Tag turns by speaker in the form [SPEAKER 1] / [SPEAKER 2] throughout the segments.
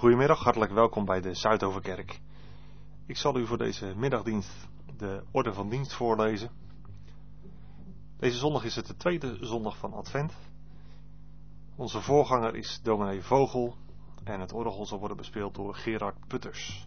[SPEAKER 1] Goedemiddag, hartelijk welkom bij de Zuidhovenkerk. Ik zal u voor deze middagdienst de orde van dienst voorlezen. Deze zondag is het de tweede zondag van Advent. Onze voorganger is dominee Vogel en het orgel zal worden bespeeld door Gerard Putters.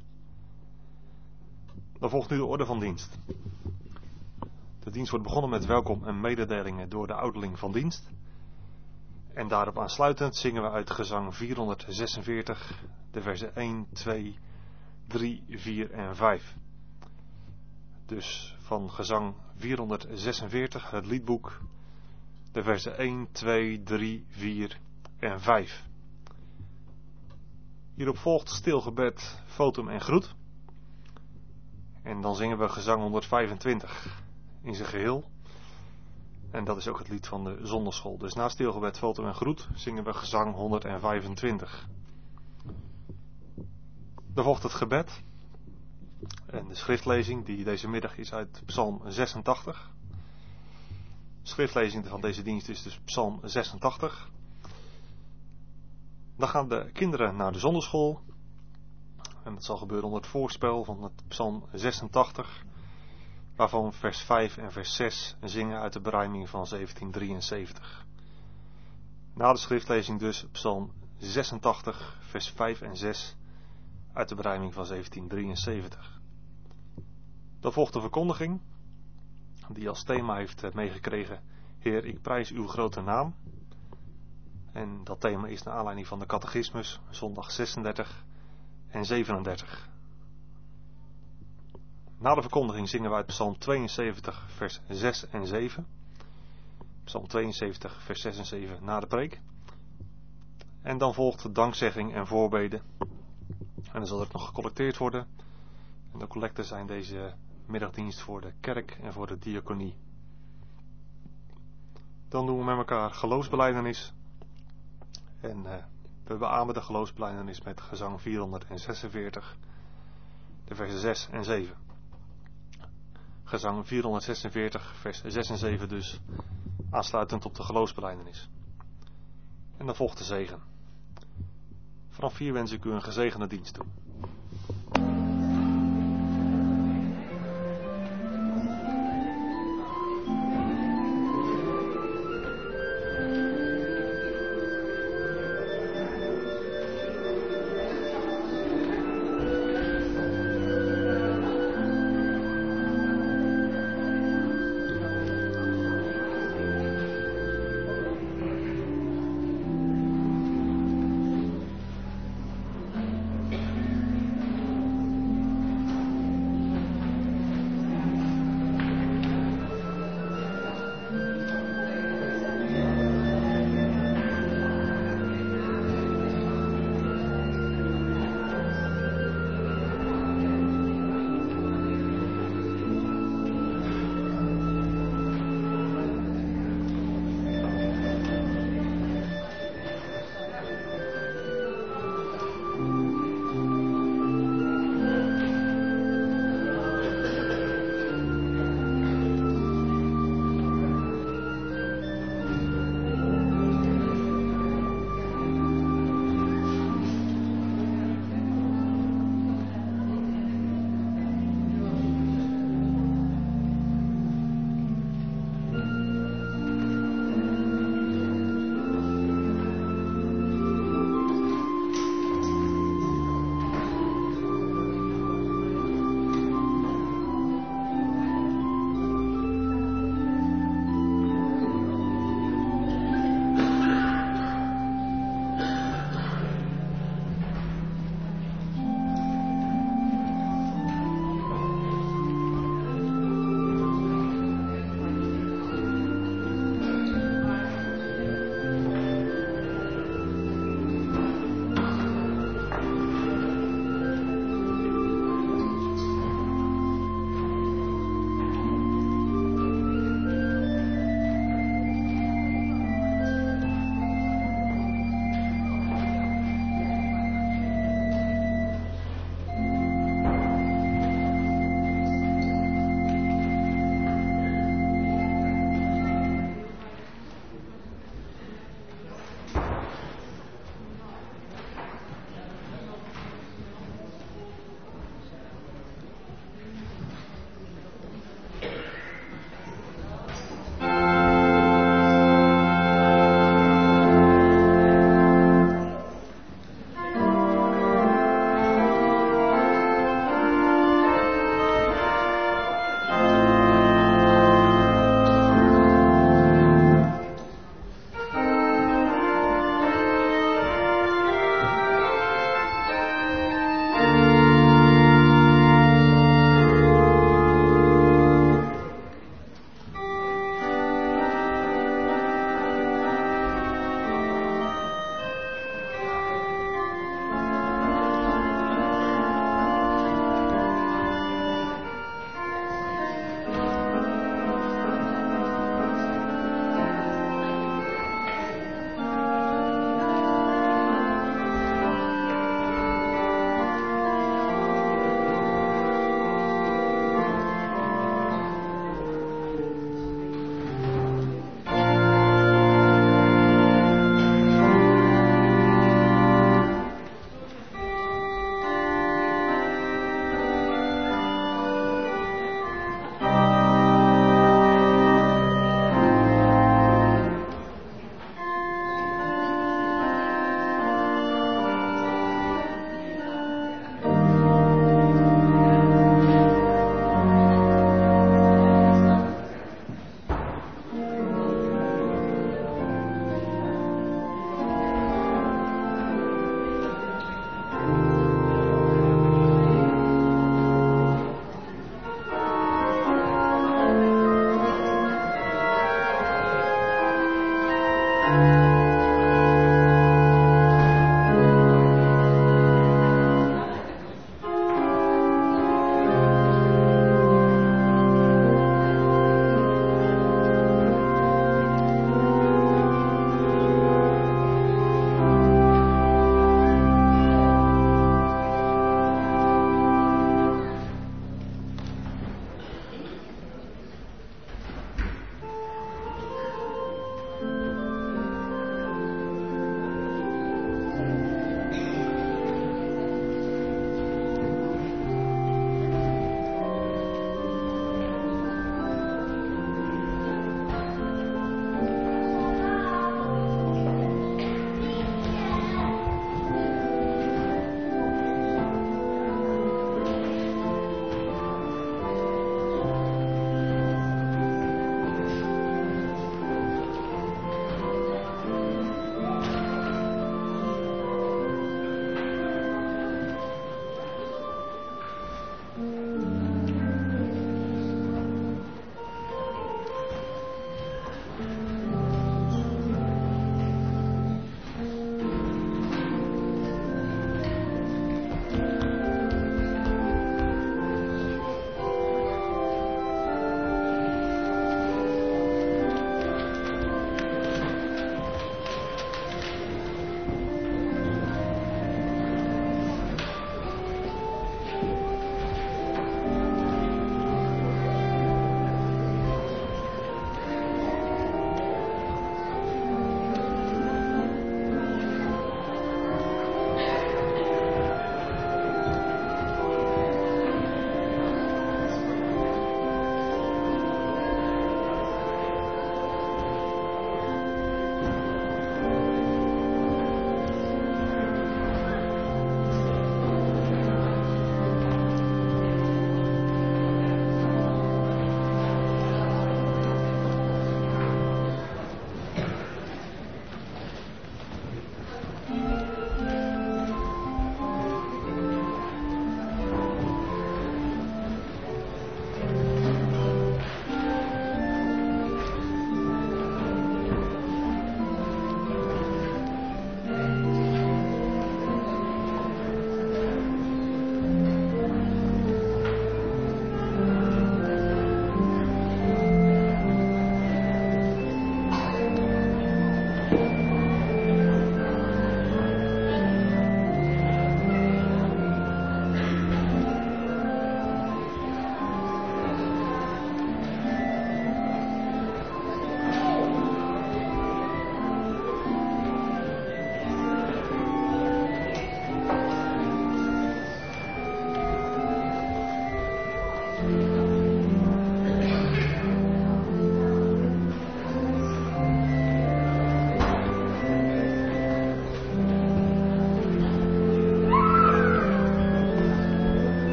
[SPEAKER 1] Dan volgt nu de orde van dienst. De dienst wordt begonnen met welkom en mededelingen door de ouderling van dienst. En daarop aansluitend zingen we uit gezang 446 de versen 1, 2, 3, 4 en 5. Dus van gezang 446, het liedboek, de versen 1, 2, 3, 4 en 5. Hierop volgt stilgebed, fotum en groet. En dan zingen we gezang 125 in zijn geheel. En dat is ook het lied van de zondagschool. Dus na stilgebed, fotum en groet zingen we gezang 125. Dan volgt het gebed. En de schriftlezing die deze middag is uit Psalm 86. De schriftlezing van deze dienst is dus Psalm 86. Dan gaan de kinderen naar de zondagschool. En dat zal gebeuren onder het voorspel van het Psalm 86. Waarvan vers 5 en vers 6 zingen uit de berijming van 1773. Na de schriftlezing dus Psalm 86 vers 5 en 6 uit de berijming van 1773. Dan volgt de verkondiging, die als thema heeft meegekregen: Heer, ik prijs uw grote naam. En dat thema is naar aanleiding van de catechismus, zondag 36 en 37. Na de verkondiging zingen we uit Psalm 72 vers 6 en 7. Psalm 72 vers 6 en 7 na de preek. En dan volgt dankzegging en voorbeden. En dan zal er nog gecollecteerd worden. En de collecten zijn deze middagdienst voor de kerk en voor de diaconie. Dan doen we met elkaar geloofsbelijdenis. En we beamen de geloofsbelijdenis met gezang 446, de versen 6 en 7. Gezang 446, vers 6 en 7 dus, aansluitend op de geloofsbelijdenis. En dan volgt de zegen. Vanaf hier wens ik u een gezegende dienst toe.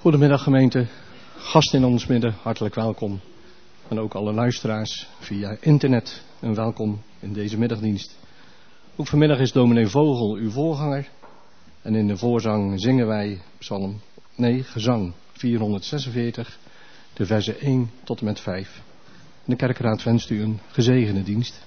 [SPEAKER 2] Goedemiddag gemeente, gasten in ons midden, hartelijk welkom. En ook alle luisteraars via internet een welkom in deze middagdienst. Ook vanmiddag is dominee Vogel uw voorganger. En in de voorzang zingen wij gezang 446, de versen 1 tot en met 5. En de kerkraad wenst u een gezegende dienst.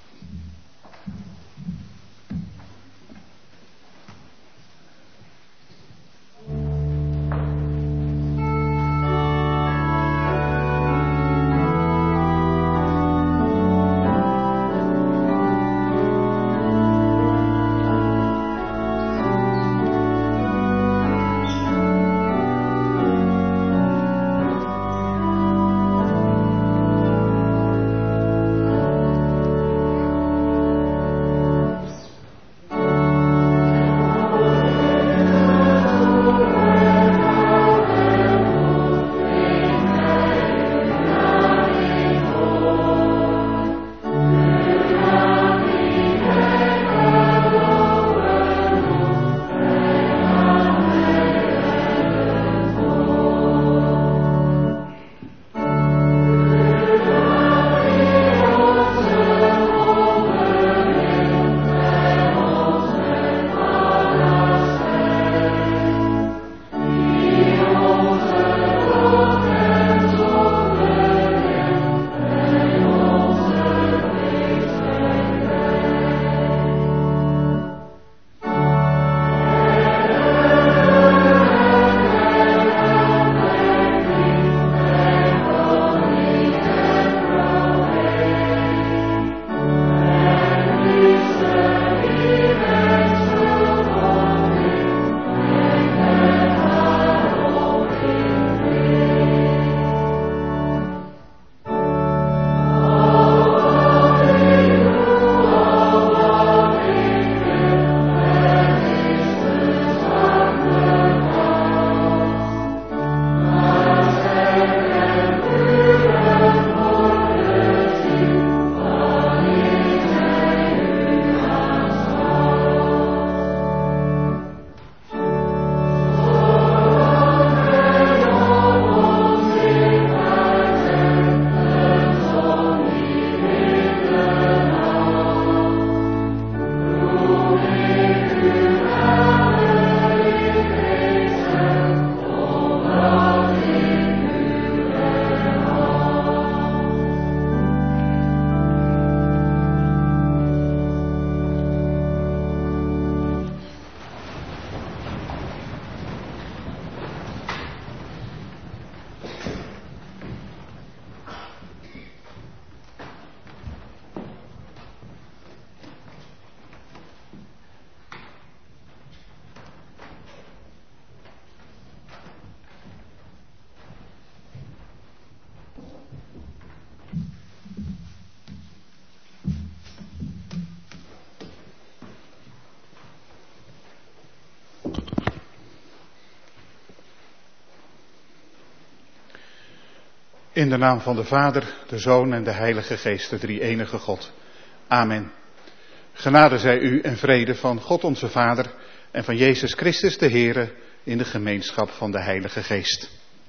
[SPEAKER 3] In de naam van de Vader, de Zoon en de Heilige Geest, de drie-enige God. Amen. Genade zij u en vrede van God onze Vader en van Jezus Christus de Heere in de gemeenschap van de Heilige Geest.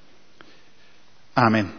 [SPEAKER 3] Amen.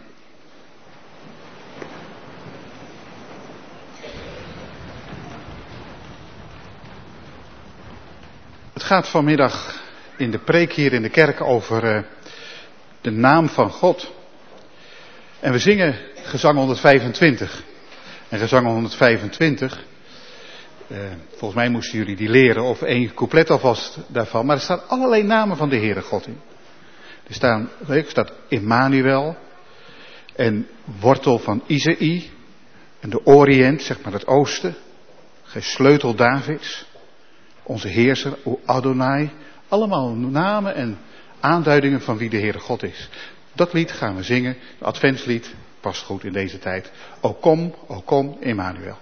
[SPEAKER 3] Het gaat vanmiddag in de preek hier in de kerk over de naam van God. En we zingen gezang 125. En gezang 125, volgens mij moesten jullie die leren of één couplet alvast daarvan. Maar er staan allerlei namen van de Heere God in. Er staat Emmanuel en wortel van Isaï en de Orient, zeg maar het oosten. Gij sleutel Davids, onze heerser, O Adonai. Allemaal namen en aanduidingen van wie de Heere God is. Dat lied gaan we zingen, het adventslied, past goed in deze tijd. O kom, Emmanuel.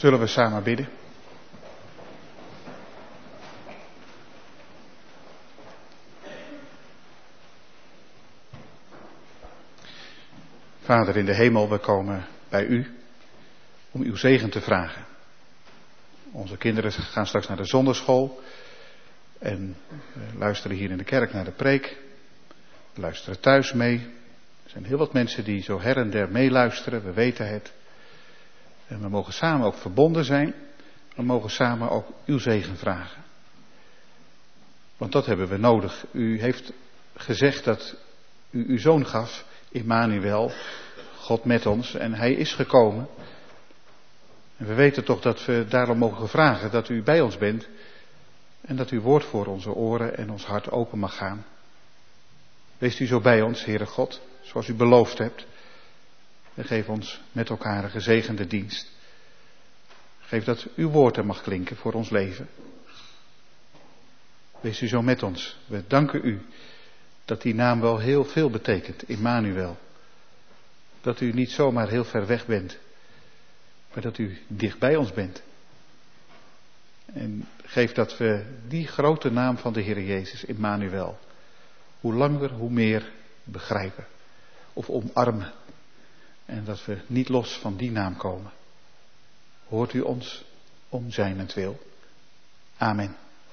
[SPEAKER 3] Zullen we samen bidden? Vader in de hemel, we komen bij u om uw zegen te vragen. Onze kinderen gaan straks naar de zonderschool en we luisteren hier in de kerk naar de preek. We luisteren thuis mee. Er zijn heel wat mensen die zo her en der meeluisteren, we weten het. En we mogen samen ook verbonden zijn. We mogen samen ook uw zegen vragen. Want dat hebben we nodig. U heeft gezegd dat u uw zoon gaf, Immanuel, God met ons. En hij is gekomen. En we weten toch dat we daarom mogen vragen dat u bij ons bent. En dat uw woord voor onze oren en ons hart open mag gaan. Wees u zo bij ons, Heere God, zoals u beloofd hebt. En geef ons met elkaar een gezegende dienst. Geef dat uw woord er mag klinken voor ons leven. Wees u zo met ons. We danken u dat die naam wel heel veel betekent, Immanuel. Dat u niet zomaar heel ver weg bent, maar dat u dicht bij ons bent. En geef dat we die grote naam van de Heer Jezus, Immanuel, hoe langer hoe meer begrijpen of omarmen. En dat we niet los van die naam komen. Hoort u ons om zijnentwil. Amen.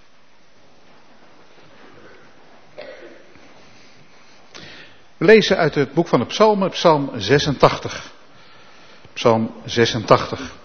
[SPEAKER 3] We lezen uit het boek van de Psalmen, Psalm 86. Psalm 86.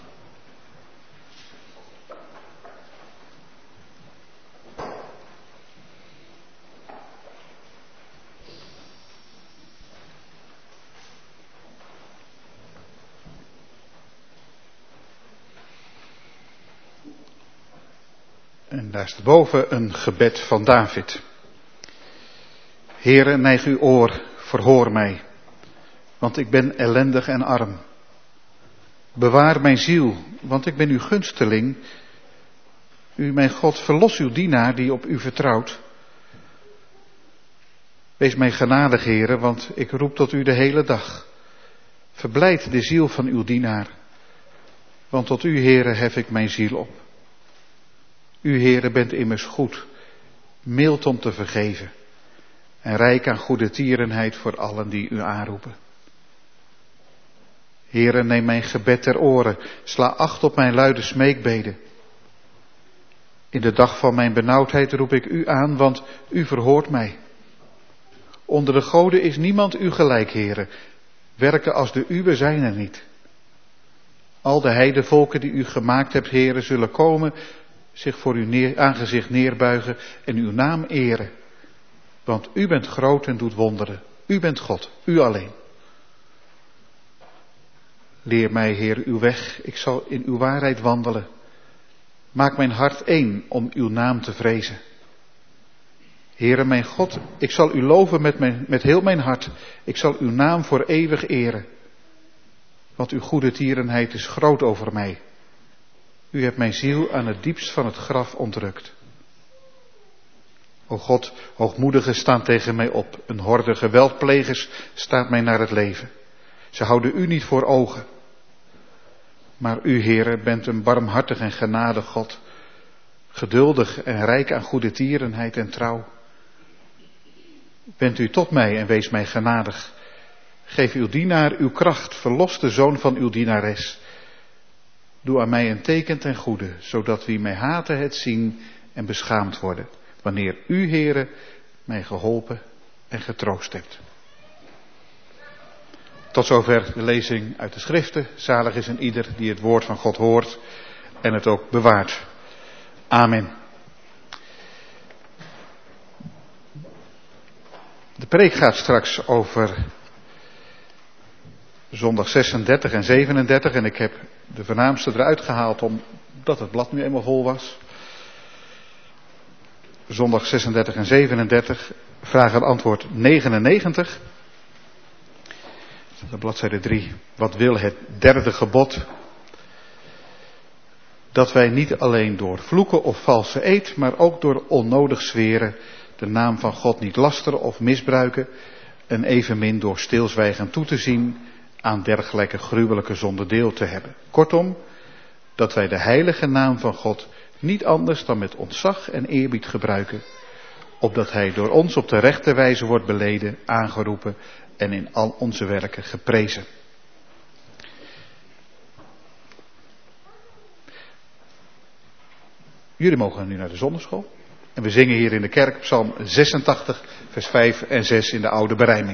[SPEAKER 3] En daar staat boven een gebed van David. Heere, neig uw oor, verhoor mij, want ik ben ellendig en arm. Bewaar mijn ziel, want ik ben uw gunsteling. U, mijn God, verlos uw dienaar die op u vertrouwt. Wees mij genadig, Heere, want ik roep tot u de hele dag. Verblijd de ziel van uw dienaar, want tot u, Heere, hef ik mijn ziel op. U, Heere, bent immers goed, mild om te vergeven en rijk aan goede tierenheid voor allen die u aanroepen. Heere, neem mijn gebed ter oren, sla acht op mijn luide smeekbeden. In de dag van mijn benauwdheid roep ik u aan, want u verhoort mij. Onder de goden is niemand u gelijk, Heere. Werken als de uwe zijn er niet. Al de heidevolken die u gemaakt hebt, Heere, zullen komen, zich voor uw aangezicht neerbuigen en uw naam eren. Want u bent groot en doet wonderen. U bent God, u alleen. Leer mij, Heer, uw weg. Ik zal in uw waarheid wandelen. Maak mijn hart één om uw naam te vrezen. Heere, mijn God, ik zal u loven met heel mijn hart. Ik zal uw naam voor eeuwig eren. Want uw goede tierenheid is groot over mij. U hebt mijn ziel aan het diepst van het graf ontrukt. O God, hoogmoedigen staan tegen mij op. Een horde geweldplegers staat mij naar het leven. Ze houden u niet voor ogen. Maar u, Heere, bent een barmhartig en genadig God. Geduldig en rijk aan goede tierenheid en trouw. Wend u tot mij en wees mij genadig. Geef uw dienaar uw kracht, verlos de zoon van uw dienares. Doe aan mij een teken ten goede, zodat wie mij haten het zien en beschaamd worden. Wanneer u, Heere, mij geholpen en getroost hebt. Tot zover de lezing uit de schriften. Zalig is een ieder die het woord van God hoort en het ook bewaart. Amen. De preek gaat straks over zondag 36 en 37 en ik heb de voornaamste eruit gehaald omdat het blad nu eenmaal vol was. Zondag 36 en 37, vraag en antwoord 99. De bladzijde 3. Wat wil het derde gebod? Dat wij niet alleen door vloeken of valse eed, maar ook door onnodig zweren de naam van God niet lasteren of misbruiken en evenmin door stilzwijgen toe te zien aan dergelijke gruwelijke zonde deel te hebben. Kortom, dat wij de heilige naam van God niet anders dan met ontzag en eerbied gebruiken, opdat hij door ons op de rechte wijze wordt beleden, aangeroepen en in al onze werken geprezen. Jullie mogen nu naar de zondagschool. En we zingen hier in de kerk Psalm 86, vers 5 en 6 in de oude berijming.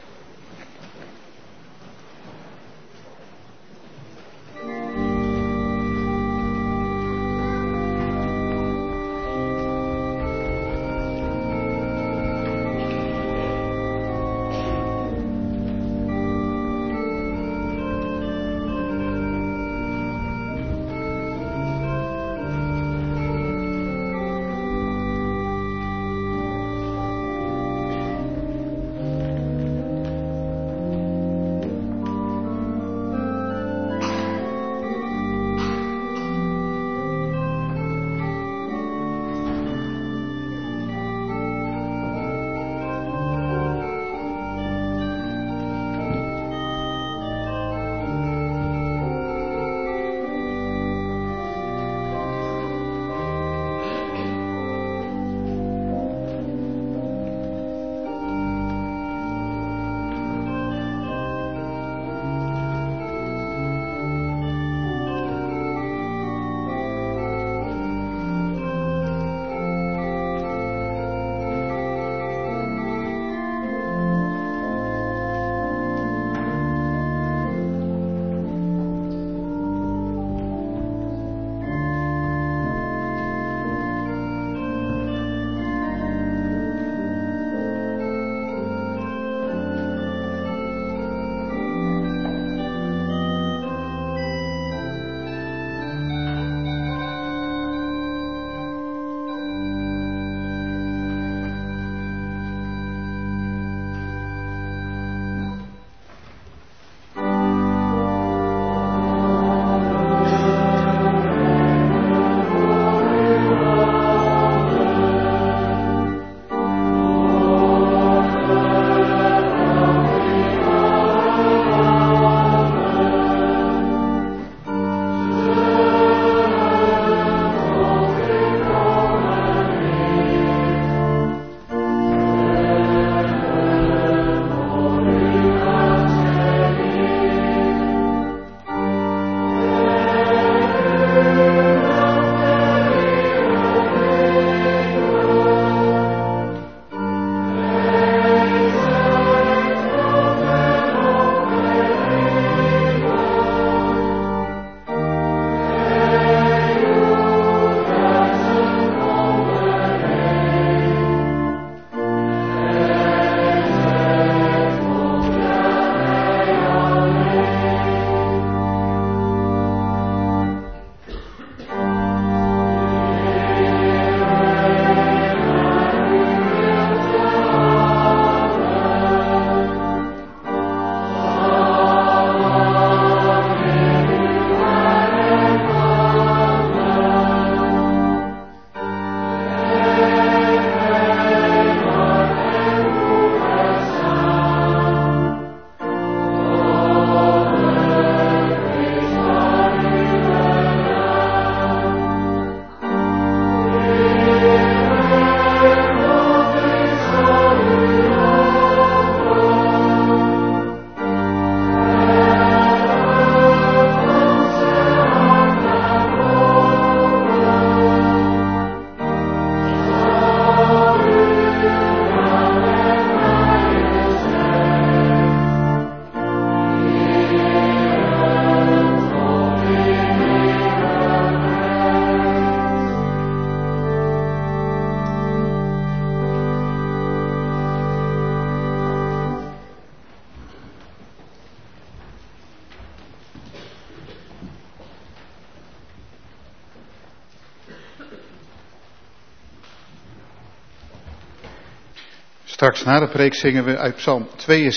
[SPEAKER 3] Straks na de preek zingen we uit Psalm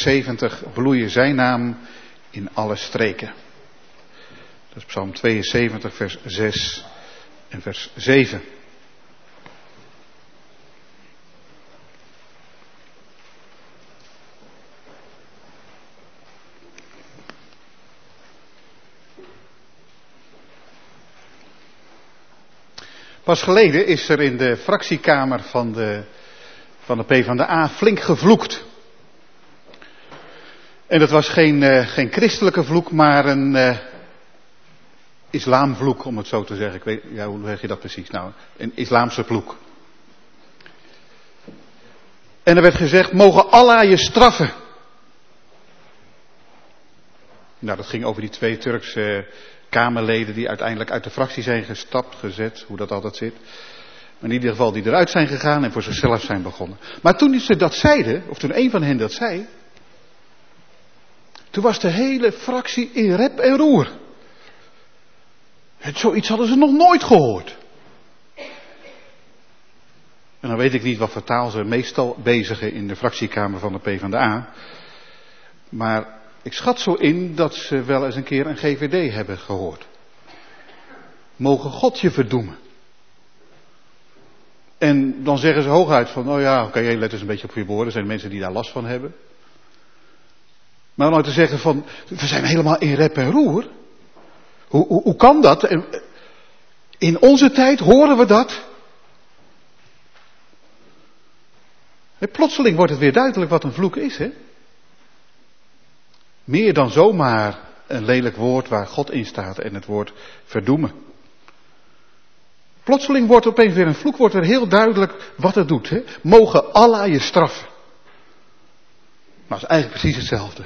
[SPEAKER 3] 72, bloeien zijn naam in alle streken. Dat is Psalm 72, vers 6 en vers 7. Pas geleden is er in de fractiekamer van de PvdA flink gevloekt. En dat was geen christelijke vloek, maar een islamvloek, om het zo te zeggen. Ik weet, ja, hoe zeg je dat precies? Nou, een islamse vloek. En er werd gezegd, mogen Allah je straffen. Nou, dat ging over die 2 Turkse Kamerleden die uiteindelijk uit de fractie zijn gezet, hoe dat altijd zit. Maar in ieder geval die eruit zijn gegaan en voor zichzelf zijn begonnen. Maar toen ze dat zeiden, of toen een van hen dat zei, toen was de hele fractie in rep en roer. Zoiets hadden ze nog nooit gehoord. En dan weet ik niet wat voor taal ze meestal bezigen in de fractiekamer van de PvdA. Maar ik schat zo in dat ze wel eens een keer een GVD hebben gehoord. Mogen God je verdoemen. En dan zeggen ze hooguit van, oh ja, oké, let eens een beetje op je woorden. Er zijn mensen die daar last van hebben. Maar om nou te zeggen van, we zijn helemaal in rep en roer. Hoe kan dat? In onze tijd horen we dat. Plotseling wordt het weer duidelijk wat een vloek is, hè? Meer dan zomaar een lelijk woord waar God in staat en het woord verdoemen. Plotseling wordt opeens weer een vloek, wordt er heel duidelijk wat het doet. Hè? Mogen Allah je straffen. Maar het is eigenlijk precies hetzelfde.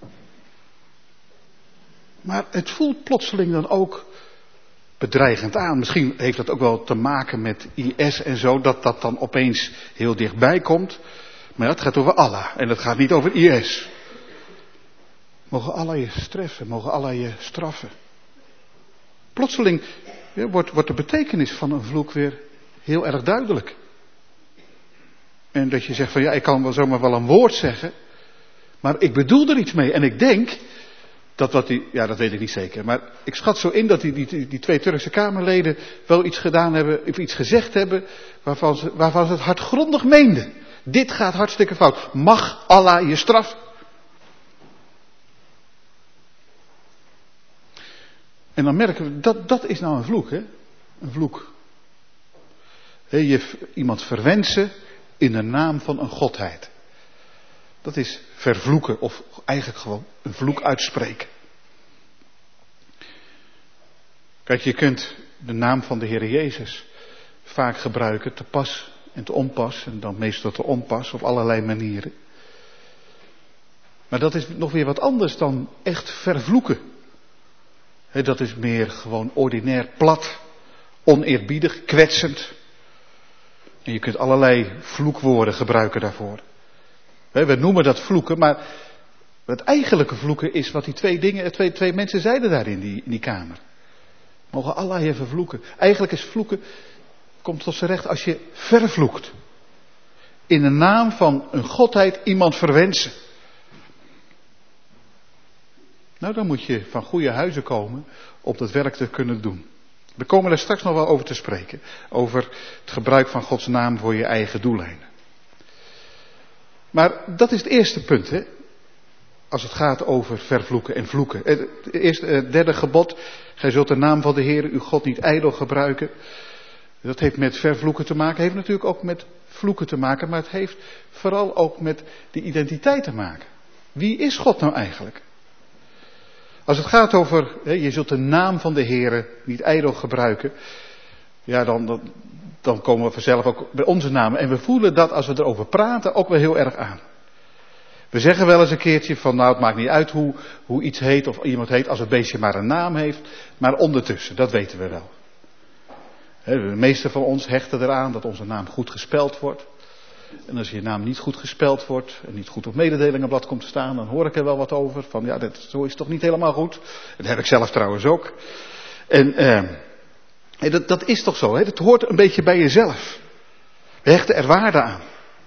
[SPEAKER 3] Maar het voelt plotseling dan ook bedreigend aan. Misschien heeft dat ook wel te maken met IS en zo, dat dat dan opeens heel dichtbij komt. Maar het gaat over Allah en het gaat niet over IS. Mogen Allah je streffen, mogen Allah je straffen. Plotseling wordt de betekenis van een vloek weer heel erg duidelijk. En dat je zegt van ja, ik kan wel zomaar wel een woord zeggen, maar ik bedoel er iets mee. En ik denk dat dat weet ik niet zeker, maar ik schat zo in dat die 2 Turkse Kamerleden wel iets gedaan hebben, of iets gezegd hebben, waarvan ze het hardgrondig meenden. Dit gaat hartstikke fout. Mag Allah je straffen? En dan merken we, dat is nou een vloek, hè? Een vloek. Iemand verwensen in de naam van een godheid. Dat is vervloeken, of eigenlijk gewoon een vloek uitspreken. Kijk, je kunt de naam van de Heer Jezus vaak gebruiken, te pas en te onpas, en dan meestal te onpas op allerlei manieren. Maar dat is nog weer wat anders dan echt vervloeken. Dat is meer gewoon ordinair plat, oneerbiedig, kwetsend. En je kunt allerlei vloekwoorden gebruiken daarvoor. We noemen dat vloeken, maar het eigenlijke vloeken is wat die twee mensen zeiden daar in die kamer. Mogen Allah je vervloeken. Eigenlijk is vloeken, komt tot zijn recht als je vervloekt. In de naam van een godheid iemand verwensen. Nou, dan moet je van goede huizen komen om dat werk te kunnen doen. We komen daar straks nog wel over te spreken. Over het gebruik van Gods naam voor je eigen doeleinden. Maar dat is het eerste punt, hè. Als het gaat over vervloeken en vloeken. Het derde gebod. Gij zult de naam van de Heer uw God niet ijdel gebruiken. Dat heeft met vervloeken te maken. Heeft natuurlijk ook met vloeken te maken. Maar het heeft vooral ook met de identiteit te maken. Wie is God nou eigenlijk? Als het gaat over, je zult de naam van de Heer niet ijdel gebruiken. Ja, dan komen we vanzelf ook bij onze namen. En we voelen dat als we erover praten ook wel heel erg aan. We zeggen wel eens een keertje van, nou het maakt niet uit hoe iets heet of iemand heet als het beestje maar een naam heeft. Maar ondertussen, dat weten we wel. De meeste van ons hechten eraan dat onze naam goed gespeld wordt. En als je naam niet goed gespeld wordt en niet goed op mededelingenblad komt te staan, dan hoor ik er wel wat over. Van ja, zo is het toch niet helemaal goed. Dat heb ik zelf trouwens ook. En dat is toch zo, hè? Dat hoort een beetje bij jezelf. We hechten er waarde aan.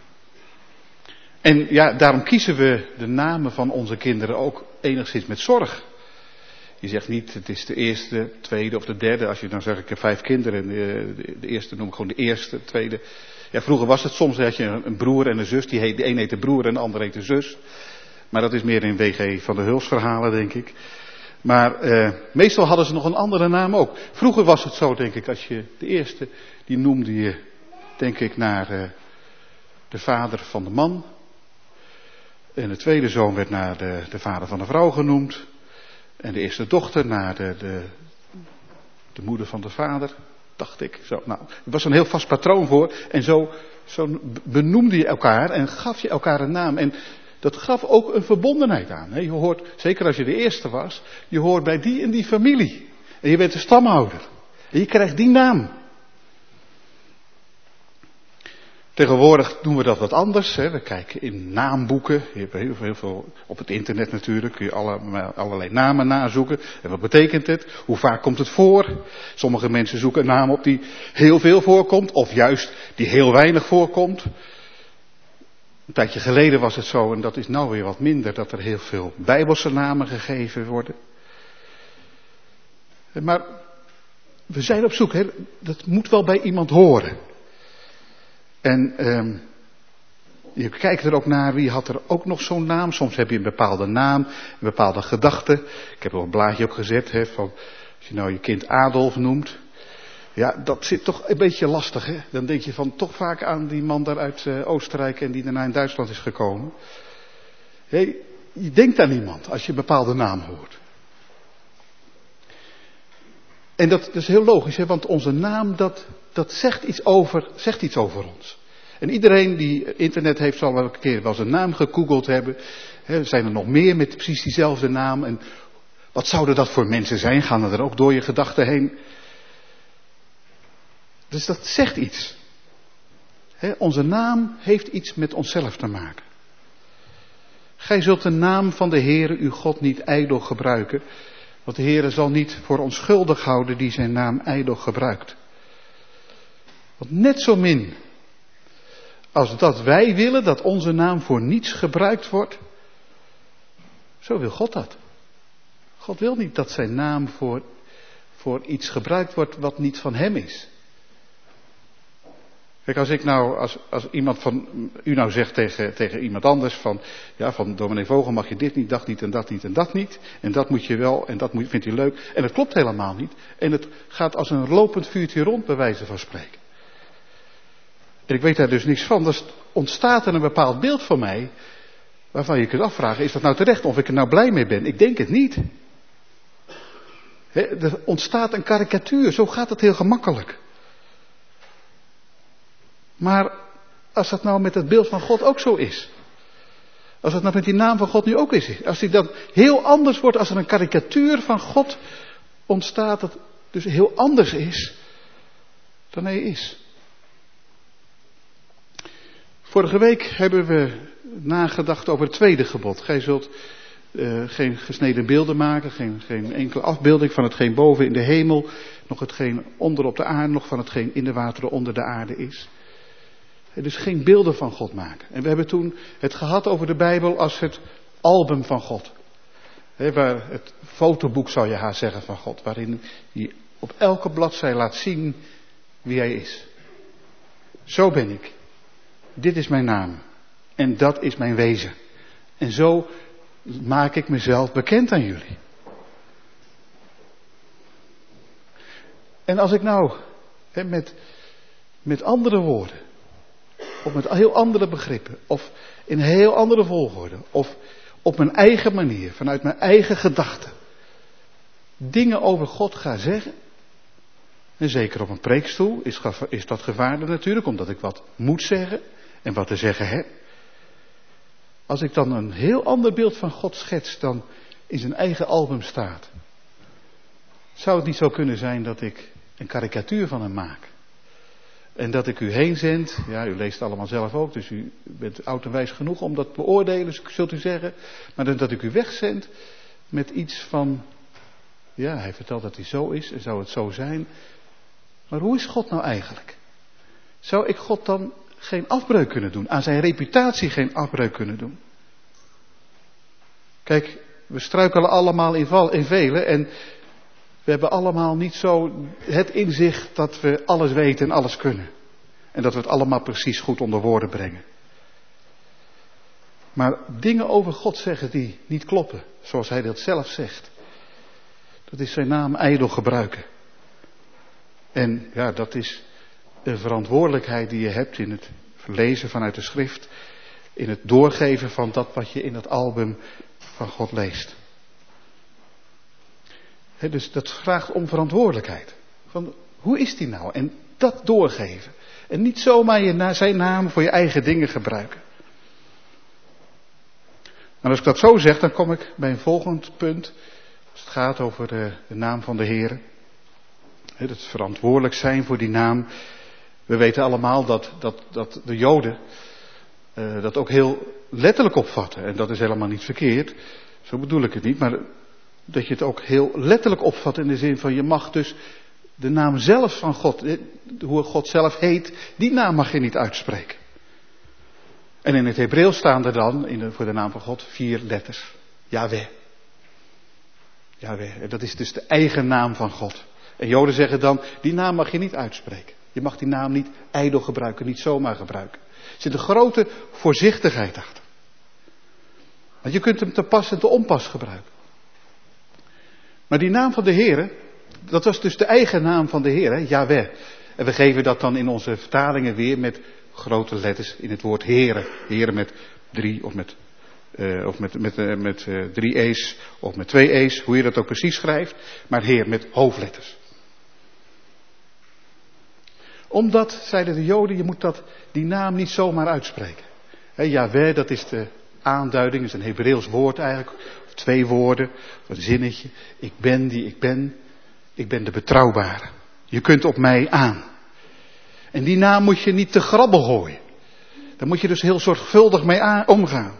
[SPEAKER 3] En ja, daarom kiezen we de namen van onze kinderen ook enigszins met zorg. Je zegt niet, het is de eerste, tweede of de derde. Als je dan zegt, ik heb 5 kinderen. De eerste noem ik gewoon de eerste, de tweede. Ja, vroeger was het soms, had je een broer en een zus. De een heet de broer en de ander heet de zus. Maar dat is meer in W.G. van der Hulst verhalen, denk ik. Maar meestal hadden ze nog een andere naam ook. Vroeger was het zo, denk ik, als je de eerste, die noemde je, denk ik, naar de vader van de man. En de tweede zoon werd naar de vader van de vrouw genoemd. En de eerste dochter naar de moeder van de vader, dacht ik. Zo, nou, er was een heel vast patroon voor. En zo benoemde je elkaar en gaf je elkaar een naam. En dat gaf ook een verbondenheid aan. Hè? Je hoort, zeker als je de eerste was, je hoort bij die en die familie. En je bent de stamhouder. En je krijgt die naam. Tegenwoordig doen we dat wat anders. Hè. We kijken in naamboeken. Je hebt heel veel op het internet natuurlijk. Kun je allerlei namen nazoeken. En wat betekent het? Hoe vaak komt het voor? Sommige mensen zoeken een naam op die heel veel voorkomt. Of juist die heel weinig voorkomt. Een tijdje geleden was het zo, en dat is nou weer wat minder, dat er heel veel Bijbelse namen gegeven worden. Maar we zijn op zoek. Hè. Dat moet wel bij iemand horen. En je kijkt er ook naar, wie had er ook nog zo'n naam. Soms heb je een bepaalde naam, een bepaalde gedachte. Ik heb er een blaadje op gezet, hè, van als je nou je kind Adolf noemt. Ja, dat zit toch een beetje lastig, hè. Dan denk je van toch vaak aan die man daar uit Oostenrijk en die daarna in Duitsland is gekomen. Hey, je denkt aan iemand als je een bepaalde naam hoort. En dat is heel logisch, hè, want onze naam, dat zegt iets over ons. En iedereen die internet heeft, zal wel een keer wel zijn naam gegoogeld hebben. Hè, zijn er nog meer met precies diezelfde naam? En wat zouden dat voor mensen zijn? Gaan er ook door je gedachten heen? Dus dat zegt iets. Hè, onze naam heeft iets met onszelf te maken. Gij zult de naam van de Heere uw God niet ijdel gebruiken. Want de Heere zal niet voor onschuldig houden die zijn naam ijdel gebruikt. Want net zo min als dat wij willen dat onze naam voor niets gebruikt wordt, zo wil God dat. God wil niet dat zijn naam voor iets gebruikt wordt wat niet van hem is. Kijk, als ik nou, als iemand van u nou zegt tegen iemand anders van dominee Vogel mag je dit niet, dat niet en dat niet en dat niet. En dat moet je wel en dat vindt u leuk. En dat klopt helemaal niet. En het gaat als een lopend vuurtje rond bij wijze van spreken. En ik weet daar dus niks van. Dus ontstaat er een bepaald beeld van mij, waarvan je kunt afvragen, is dat nou terecht of ik er nou blij mee ben? Ik denk het niet. Er ontstaat een karikatuur, zo gaat het heel gemakkelijk. Maar als dat nou met het beeld van God ook zo is. Als dat nou met die naam van God nu ook is. Als die dan heel anders wordt, als er een karikatuur van God ontstaat, dat dus heel anders is dan hij is. Vorige week hebben we nagedacht over het tweede gebod. Gij zult geen gesneden beelden maken, geen enkele afbeelding van hetgeen boven in de hemel, nog hetgeen onder op de aarde, nog van hetgeen in de wateren onder de aarde is. Dus geen beelden van God maken. En we hebben toen het gehad over de Bijbel als het album van God. Waar het fotoboek zou je haast zeggen van God. Waarin hij op elke bladzij laat zien wie hij is. Zo ben ik. Dit is mijn naam. En dat is mijn wezen. En zo maak ik mezelf bekend aan jullie. En als ik nou met andere woorden, of met heel andere begrippen, of in een heel andere volgorde, of op mijn eigen manier, vanuit mijn eigen gedachten, dingen over God ga zeggen, en zeker op een preekstoel is dat gevaarlijk natuurlijk, omdat ik wat moet zeggen en wat te zeggen heb. Als ik dan een heel ander beeld van God schets dan in zijn eigen album staat, zou het niet zo kunnen zijn dat ik een karikatuur van hem maak? En dat ik u heen zend, ja, u leest het allemaal zelf ook, dus u bent oud en wijs genoeg om dat te beoordelen, zult u zeggen. Maar dat ik u wegzend met iets van, ja, hij vertelt dat hij zo is en zou het zo zijn. Maar hoe is God nou eigenlijk? Zou ik God dan geen afbreuk kunnen doen, aan zijn reputatie geen afbreuk kunnen doen? Kijk, we struikelen allemaal in velen en we hebben allemaal niet zo het inzicht dat we alles weten en alles kunnen. En dat we het allemaal precies goed onder woorden brengen. Maar dingen over God zeggen die niet kloppen, zoals hij dat zelf zegt. Dat is zijn naam ijdel gebruiken. En ja, dat is een verantwoordelijkheid die je hebt in het lezen vanuit de schrift. In het doorgeven van dat wat je in het album van God leest. Dus dat vraagt om verantwoordelijkheid. Van, hoe is die nou? En dat doorgeven. En niet zomaar zijn naam voor je eigen dingen gebruiken. Maar als ik dat zo zeg, dan kom ik bij een volgend punt. Als het gaat over de naam van de Heer. Het verantwoordelijk zijn voor die naam. We weten allemaal dat de Joden dat ook heel letterlijk opvatten. En dat is helemaal niet verkeerd. Zo bedoel ik het niet. Maar dat je het ook heel letterlijk opvat in de zin van je mag dus de naam zelf van God, hoe God zelf heet, die naam mag je niet uitspreken. En in het Hebreeuws staan er dan, voor de naam van God, 4 letters. Yahweh. Yahweh. Dat is dus de eigen naam van God. En Joden zeggen dan, die naam mag je niet uitspreken. Je mag die naam niet ijdel gebruiken, niet zomaar gebruiken. Er zit een grote voorzichtigheid achter. Want je kunt hem te pas en te onpas gebruiken. Maar die naam van de Heere, dat was dus de eigen naam van de Heer, Yahweh. En we geven dat dan in onze vertalingen weer met grote letters in het woord Heere. Heere met 3 of met 3 e's of met 2 e's, hoe je dat ook precies schrijft. Maar Heer met hoofdletters. Omdat, zeiden de Joden, je moet die naam niet zomaar uitspreken. Yahweh, dat is de aanduiding, dat is een Hebreeuws woord eigenlijk. Of 2 woorden, of een zinnetje. Ik ben die ik ben. Ik ben de betrouwbare. Je kunt op mij aan. En die naam moet je niet te grabbel gooien. Daar moet je dus heel zorgvuldig mee omgaan.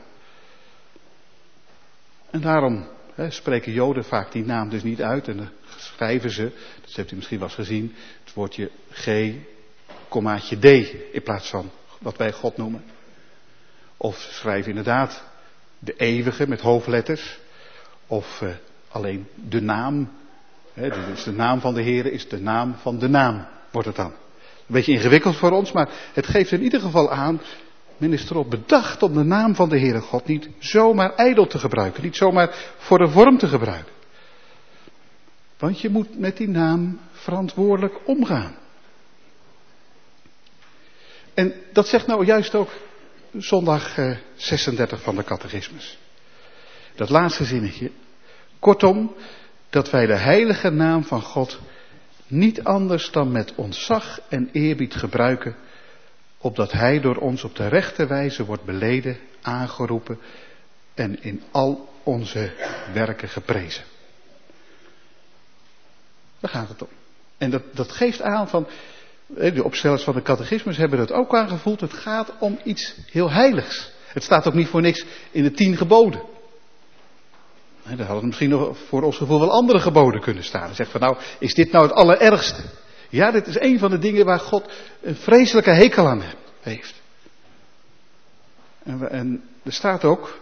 [SPEAKER 3] En daarom spreken Joden vaak die naam dus niet uit. En dan schrijven ze, dat heeft u misschien wel eens gezien, het woordje G, kommaatje D in plaats van wat wij God noemen. Of ze schrijven inderdaad de eeuwige met hoofdletters. Of alleen de naam. Dus de naam van de Heer is de naam van de naam, wordt het dan. Een beetje ingewikkeld voor ons, maar het geeft in ieder geval aan. Men is erop bedacht om de naam van de Heere God niet zomaar ijdel te gebruiken. Niet zomaar voor een vorm te gebruiken. Want je moet met die naam verantwoordelijk omgaan. En dat zegt nou juist ook zondag 36 van de catechismus. Dat laatste zinnetje. Kortom, dat wij de heilige naam van God niet anders dan met ontzag en eerbied gebruiken, opdat hij door ons op de rechte wijze wordt beleden, aangeroepen en in al onze werken geprezen. Daar gaat het om. En dat geeft aan van, de opstellers van de catechismus hebben dat ook aangevoeld, het gaat om iets heel heiligs. Het staat ook niet voor niks in de 10 geboden. Daar hadden misschien nog voor ons gevoel wel andere geboden kunnen staan. Hij zegt van nou, is dit nou het allerergste? Ja, dit is een van de dingen waar God een vreselijke hekel aan heeft. En er staat ook,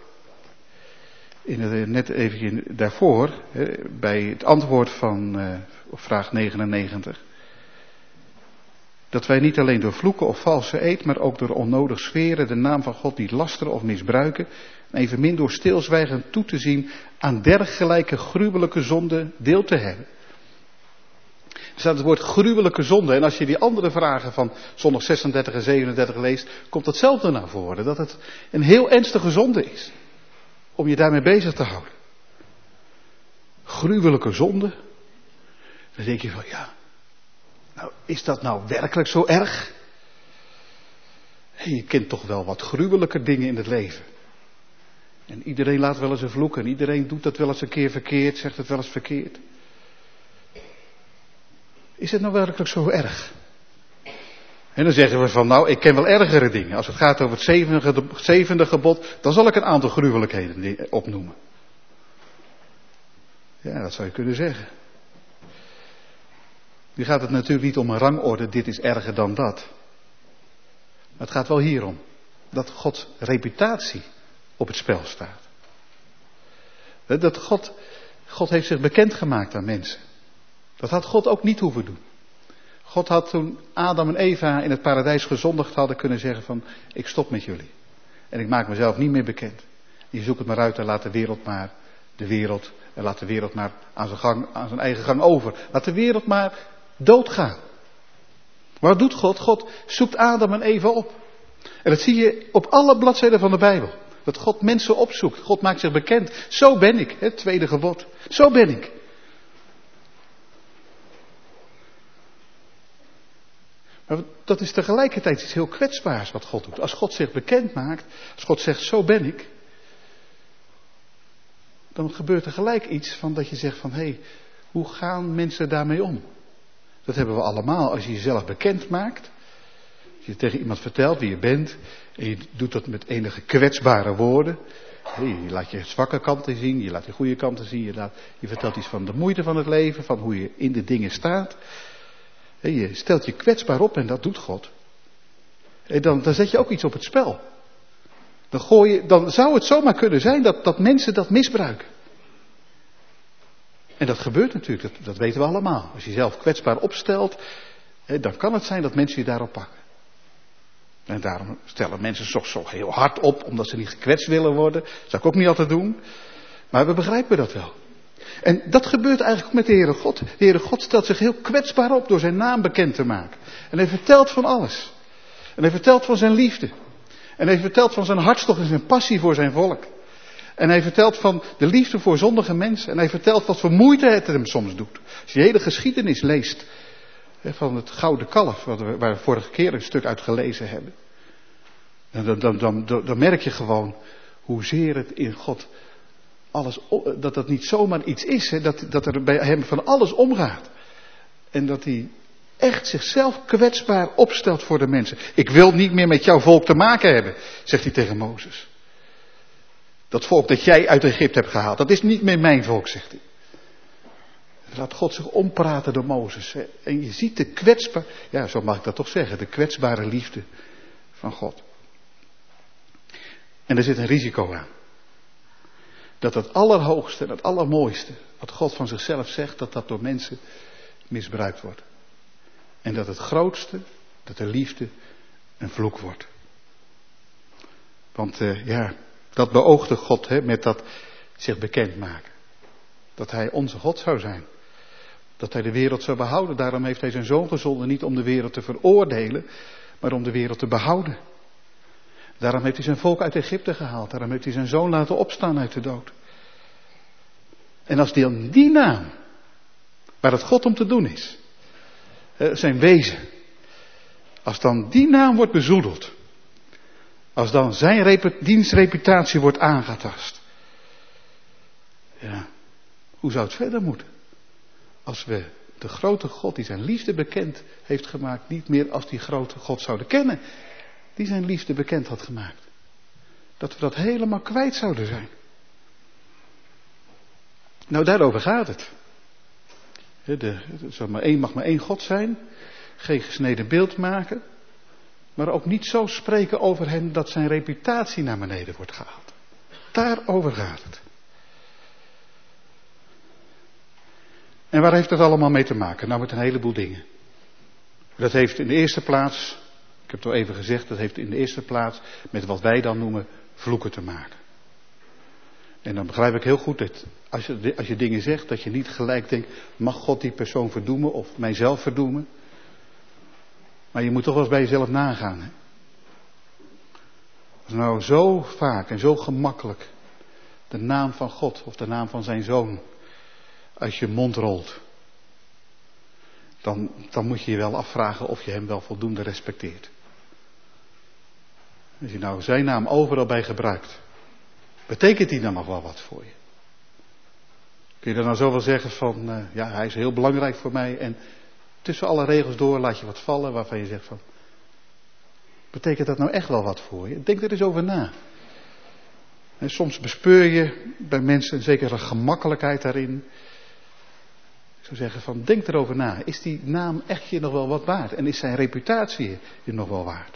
[SPEAKER 3] net even daarvoor, bij het antwoord van op vraag 99, dat wij niet alleen door vloeken of valse eed, maar ook door onnodig zweren de naam van God niet lasteren of misbruiken, en evenmin door stilzwijgend toe te zien aan dergelijke gruwelijke zonden deel te hebben. Er staat het woord gruwelijke zonde. En als je die andere vragen van zondag 36 en 37 leest, komt hetzelfde naar voren. Dat het een heel ernstige zonde is. Om je daarmee bezig te houden. Gruwelijke zonde. Dan denk je van ja, nou is dat nou werkelijk zo erg? Je kent toch wel wat gruwelijke dingen in het leven. En iedereen laat wel eens een vloek en iedereen doet dat wel eens een keer verkeerd, zegt het wel eens verkeerd. Is het nou werkelijk zo erg? En dan zeggen we van nou, ik ken wel ergere dingen. Als het gaat over het zevende gebod, dan zal ik een aantal gruwelijkheden opnoemen. Ja, dat zou je kunnen zeggen. Nu gaat het natuurlijk niet om een rangorde, dit is erger dan dat. Maar het gaat wel hierom. Dat Gods reputatie op het spel staat. Dat God heeft zich bekendgemaakt aan mensen. Dat had God ook niet hoeven doen. God had toen Adam en Eva in het paradijs gezondigd hadden kunnen zeggen van ik stop met jullie. En ik maak mezelf niet meer bekend. Je zoekt het maar uit en laat de wereld maar de wereld en laat de wereld maar aan zijn eigen gang over. Laat de wereld maar doodgaan. Maar wat doet God? God zoekt Adam en Eva op. En dat zie je op alle bladzijden van de Bijbel. Dat God mensen opzoekt. God maakt zich bekend. Zo ben ik. Het tweede gebod. Zo ben ik. Maar dat is tegelijkertijd iets heel kwetsbaars wat God doet. Als God zich bekend maakt. Als God zegt zo ben ik. Dan gebeurt er gelijk iets van dat je zegt van hé, hoe gaan mensen daarmee om? Dat hebben we allemaal als je jezelf bekend maakt. Als je tegen iemand vertelt wie je bent. En je doet dat met enige kwetsbare woorden. Je laat je zwakke kanten zien. Je laat je goede kanten zien. Je vertelt iets van de moeite van het leven. Van hoe je in de dingen staat. Je stelt je kwetsbaar op en dat doet God. En dan zet je ook iets op het spel. Dan zou het zomaar kunnen zijn dat mensen dat misbruiken. En dat gebeurt natuurlijk, dat weten we allemaal. Als je jezelf kwetsbaar opstelt, dan kan het zijn dat mensen je daarop pakken. En daarom stellen mensen soms zo heel hard op, omdat ze niet gekwetst willen worden. Dat zou ik ook niet altijd doen. Maar we begrijpen dat wel. En dat gebeurt eigenlijk ook met de Heere God. De Heere God stelt zich heel kwetsbaar op door zijn naam bekend te maken. En hij vertelt van alles. En hij vertelt van zijn liefde. En hij vertelt van zijn hartstocht en zijn passie voor zijn volk. En hij vertelt van de liefde voor zondige mensen. En hij vertelt wat voor moeite het hem soms doet. Als je de hele geschiedenis leest van het gouden kalf, waar we vorige keer een stuk uit gelezen hebben. Dan merk je gewoon hoezeer het in God alles, dat dat niet zomaar iets is. Dat er bij hem van alles omgaat. En dat hij echt zichzelf kwetsbaar opstelt voor de mensen. Ik wil niet meer met jouw volk te maken hebben, zegt hij tegen Mozes. Dat volk dat jij uit Egypte hebt gehaald, dat is niet meer mijn volk, zegt hij. Laat God zich ompraten door Mozes. En je ziet de kwetsbare, ja zo mag ik dat toch zeggen, de kwetsbare liefde van God. En er zit een risico aan. Dat het allerhoogste en het allermooiste, wat God van zichzelf zegt, dat door mensen misbruikt wordt. En dat het grootste, dat de liefde een vloek wordt. Want dat beoogde God met dat zich bekendmaken. Dat hij onze God zou zijn. Dat hij de wereld zou behouden. Daarom heeft hij zijn zoon gezonden, niet om de wereld te veroordelen, maar om de wereld te behouden. Daarom heeft hij zijn volk uit Egypte gehaald. Daarom heeft hij zijn zoon laten opstaan uit de dood. En als die naam, waar het God om te doen is, zijn wezen, als dan die naam wordt bezoedeld, als dan zijn dienstreputatie wordt aangetast, ja, hoe zou het verder moeten? Als we de grote God die zijn liefde bekend heeft gemaakt, niet meer als die grote God zouden kennen, die zijn liefde bekend had gemaakt. Dat we dat helemaal kwijt zouden zijn. Nou, daarover gaat het. Er mag maar één God zijn. Geen gesneden beeld maken. Maar ook niet zo spreken over hem dat zijn reputatie naar beneden wordt gehaald. Daarover gaat het. En waar heeft dat allemaal mee te maken? Nou, met een heleboel dingen. Dat heeft in de eerste plaats, ik heb het al even gezegd, dat heeft in de eerste plaats met wat wij dan noemen vloeken te maken. En dan begrijp ik heel goed dat als je dingen zegt, dat je niet gelijk denkt, mag God die persoon verdoemen of mijzelf verdoemen? Maar je moet toch wel eens bij jezelf nagaan. Hè? Als nou zo vaak en zo gemakkelijk de naam van God of de naam van zijn zoon uit je mond rolt, dan moet je je wel afvragen of je hem wel voldoende respecteert. Als je nou zijn naam overal bij gebruikt, betekent die dan nog wel wat voor je? Kun je dan nou zo wel zeggen van, ja, hij is heel belangrijk voor mij en tussen alle regels door laat je wat vallen waarvan je zegt van, betekent dat nou echt wel wat voor je? Denk er eens over na. En soms bespeur je bij mensen een zekere gemakkelijkheid daarin. Ik zou zeggen van, denk erover na. Is die naam echt je nog wel wat waard? En is zijn reputatie je nog wel waard?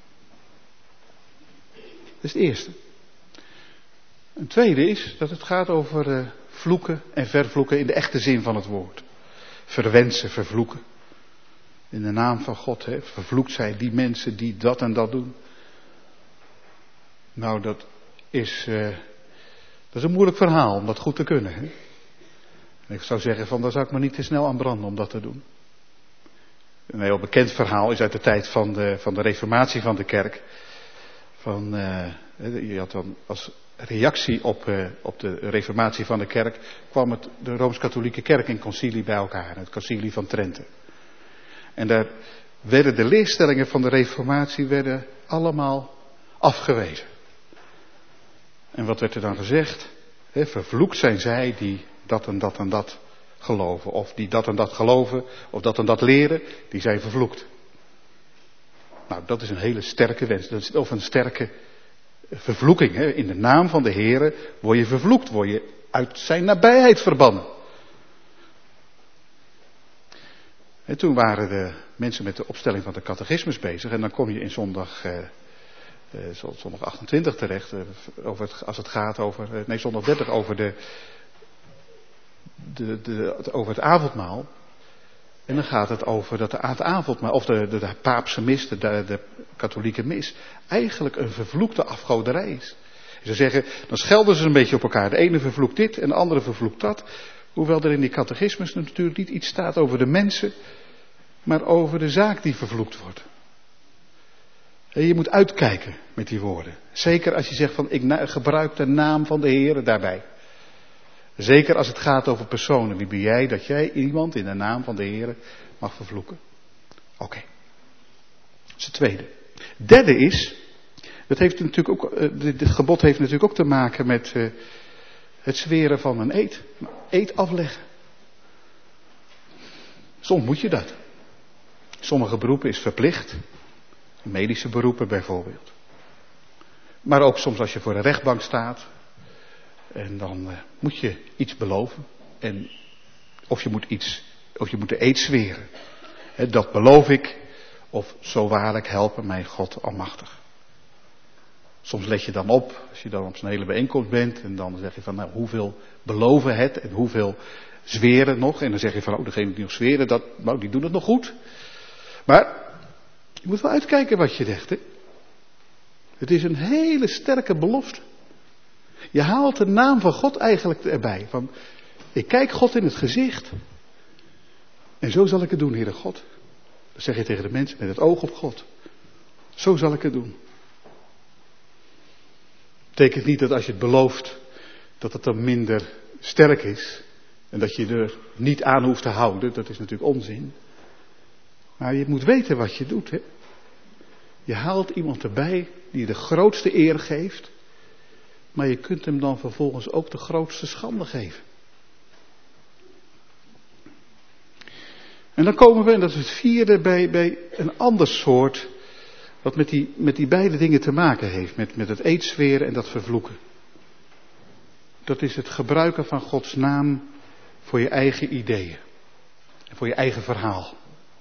[SPEAKER 3] Dat is het eerste. Een tweede is dat het gaat over vloeken en vervloeken in de echte zin van het woord. Verwensen, vervloeken. In de naam van God, vervloekt zij die mensen die dat en dat doen. Nou, dat Dat is een moeilijk verhaal om dat goed te kunnen. Hè? En ik zou zeggen van, daar zou ik me niet te snel aan branden om dat te doen. Een heel bekend verhaal is uit de tijd van de reformatie van de kerk. Je had dan als reactie op de reformatie van de kerk, kwam de Rooms-Katholieke Kerk in concilie bij elkaar. Het concilie van Trente. En daar werden de leerstellingen van de reformatie allemaal afgewezen. En wat werd er dan gezegd? Vervloekt zijn zij die dat en dat en dat geloven. Of die dat en dat geloven, of dat en dat leren, die zijn vervloekt. Nou, dat is een hele sterke wens. Of een sterke vervloeking. Hè? In de naam van de Heere word je vervloekt. Word je uit zijn nabijheid verbannen. En toen waren de mensen met de opstelling van de catechismus bezig. En dan kom je in zondag 28 terecht. Als het gaat over, zondag 30 over over het avondmaal. En dan gaat het over dat het avondmaal, of de paapse mis, de katholieke mis, eigenlijk een vervloekte afgoderij is. Ze zeggen, dan schelden ze een beetje op elkaar. De ene vervloekt dit en de andere vervloekt dat. Hoewel er in die catechismus natuurlijk niet iets staat over de mensen, maar over de zaak die vervloekt wordt. En je moet uitkijken met die woorden. Zeker als je zegt van, ik gebruik de naam van de Heere daarbij. Zeker als het gaat over personen. Wie ben jij dat jij iemand in de naam van de Heere mag vervloeken? Oké. Dat is het tweede. Derde is, dat heeft natuurlijk ook, dit gebod heeft natuurlijk ook te maken met het zweren van een eed. Eed afleggen. Soms moet je dat. Sommige beroepen is verplicht. Medische beroepen bijvoorbeeld. Maar ook soms als je voor de rechtbank staat. En dan moet je iets beloven. Of je moet de eed zweren. Dat beloof ik. Of zo waarlijk helpen mij God almachtig. Soms let je dan op. Als je dan op zo'n hele bijeenkomst bent. En dan zeg je van nou hoeveel beloven het. En hoeveel zweren nog. En dan zeg je van oh degene die nog zweren. Die doen het nog goed. Maar je moet wel uitkijken wat je zegt. Hè? Het is een hele sterke belofte. Je haalt de naam van God eigenlijk erbij. Van, ik kijk God in het gezicht. En zo zal ik het doen, Heere God. Dat zeg je tegen de mensen met het oog op God. Zo zal ik het doen. Betekent niet dat als je het belooft, dat het dan minder sterk is. En dat je er niet aan hoeft te houden. Dat is natuurlijk onzin. Maar je moet weten wat je doet. Hè? Je haalt iemand erbij die je de grootste eer geeft. Maar je kunt hem dan vervolgens ook de grootste schande geven. En dan komen we, en dat is het vierde, bij een ander soort. Wat met die beide dingen te maken heeft. Met het eedzweren en dat vervloeken. Dat is het gebruiken van Gods naam voor je eigen ideeën. En voor je eigen verhaal.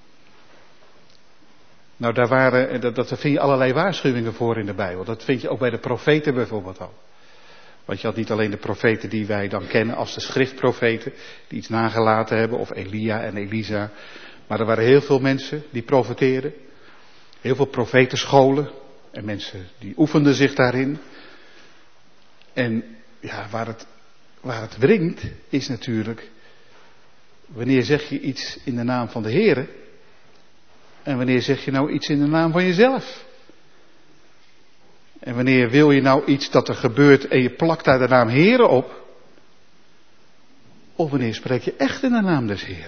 [SPEAKER 3] Nou, daar vind je allerlei waarschuwingen voor in de Bijbel. Dat vind je ook bij de profeten bijvoorbeeld al. Want je had niet alleen de profeten die wij dan kennen als de schriftprofeten, die iets nagelaten hebben, of Elia en Elisa. Maar er waren heel veel mensen die profeteerden. Heel veel profetenscholen. En mensen die oefenden zich daarin. En ja, waar het wringt is natuurlijk, wanneer zeg je iets in de naam van de Heere? En wanneer zeg je nou iets in de naam van jezelf? En wanneer wil je nou iets dat er gebeurt en je plakt daar de naam Heere op? Of wanneer spreek je echt in de naam des Heeren?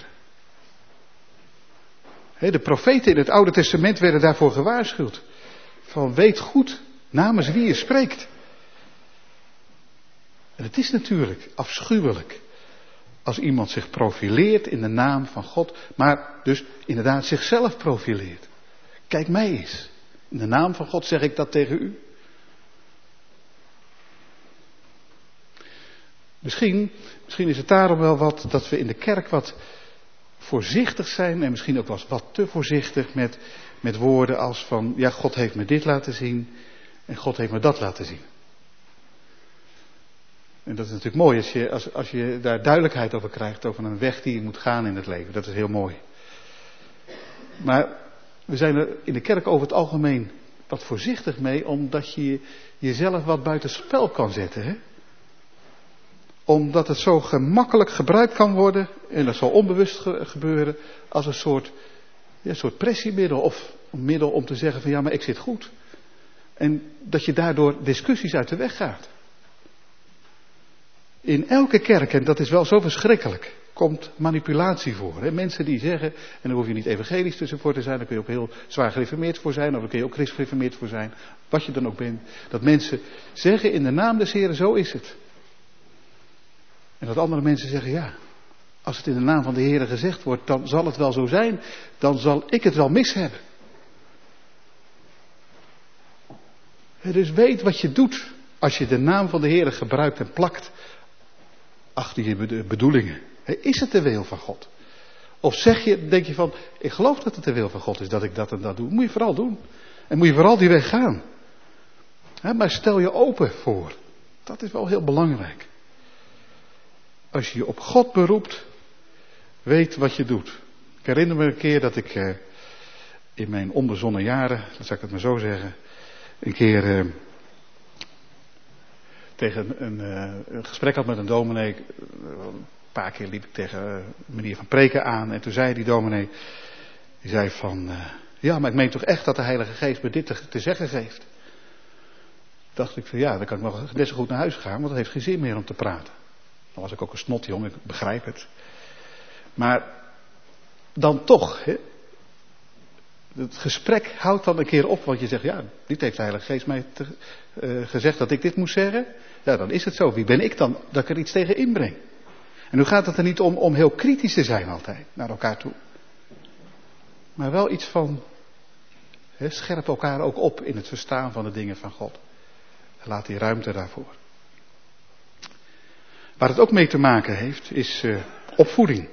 [SPEAKER 3] De profeten in het Oude Testament werden daarvoor gewaarschuwd. Van weet goed namens wie je spreekt. En het is natuurlijk afschuwelijk als iemand zich profileert in de naam van God, maar dus inderdaad zichzelf profileert. Kijk mij eens. In de naam van God zeg ik dat tegen u. Misschien is het daarom wel dat we in de kerk wat voorzichtig zijn en misschien ook wat te voorzichtig met woorden als van, ja, God heeft me dit laten zien en God heeft me dat laten zien. En dat is natuurlijk mooi als je daar duidelijkheid over krijgt, over een weg die je moet gaan in het leven. Dat is heel mooi. Maar we zijn er in de kerk over het algemeen wat voorzichtig mee, omdat je jezelf wat buitenspel kan zetten. Hè? Omdat het zo gemakkelijk gebruikt kan worden, en dat zal onbewust gebeuren, als een soort pressiemiddel of een middel om te zeggen van ja, maar ik zit goed. En dat je daardoor discussies uit de weg gaat. In elke kerk, en dat is wel zo verschrikkelijk, komt manipulatie voor. Hè? Mensen die zeggen, en daar hoef je niet evangelisch tussenvoor te zijn, daar kun je ook heel zwaar gereformeerd voor zijn, of daar kun je ook christelijk gereformeerd voor zijn, wat je dan ook bent. Dat mensen zeggen in de naam des Heren, zo is het. En dat andere mensen zeggen, ja, als het in de naam van de Heren gezegd wordt, dan zal het wel zo zijn, dan zal ik het wel mis hebben. Dus weet wat je doet als je de naam van de Heere gebruikt en plakt achter je bedoelingen. Is het de wil van God? Of denk je van, ik geloof dat het de wil van God is dat ik dat en dat doe. Moet je vooral doen. En moet je vooral die weg gaan. Maar stel je open voor. Dat is wel heel belangrijk. Als je je op God beroept, weet wat je doet. Ik herinner me een keer dat ik in mijn onbezonnen jaren, dat zal ik het maar zo zeggen, een keer tegen een gesprek had met een dominee. Een paar keer liep ik tegen een manier van preken aan. En toen zei die dominee, die zei van, ja, maar ik meen toch echt dat de Heilige Geest me dit te zeggen geeft. Dacht ik van ja, dan kan ik nog net zo goed naar huis gaan, want het heeft geen zin meer om te praten. Dan was ik ook een snotjong, ik begrijp het. Maar dan toch, hè, het gesprek houdt dan een keer op, want je zegt, ja, dit heeft de Heilige Geest mij gezegd dat ik dit moest zeggen. Ja, dan is het zo. Wie ben ik dan dat ik er iets tegen inbreng? En nu gaat het er niet om heel kritisch te zijn altijd, naar elkaar toe. Maar wel iets van, scherp elkaar ook op in het verstaan van de dingen van God. En laat die ruimte daarvoor. Waar het ook mee te maken heeft, is opvoeding.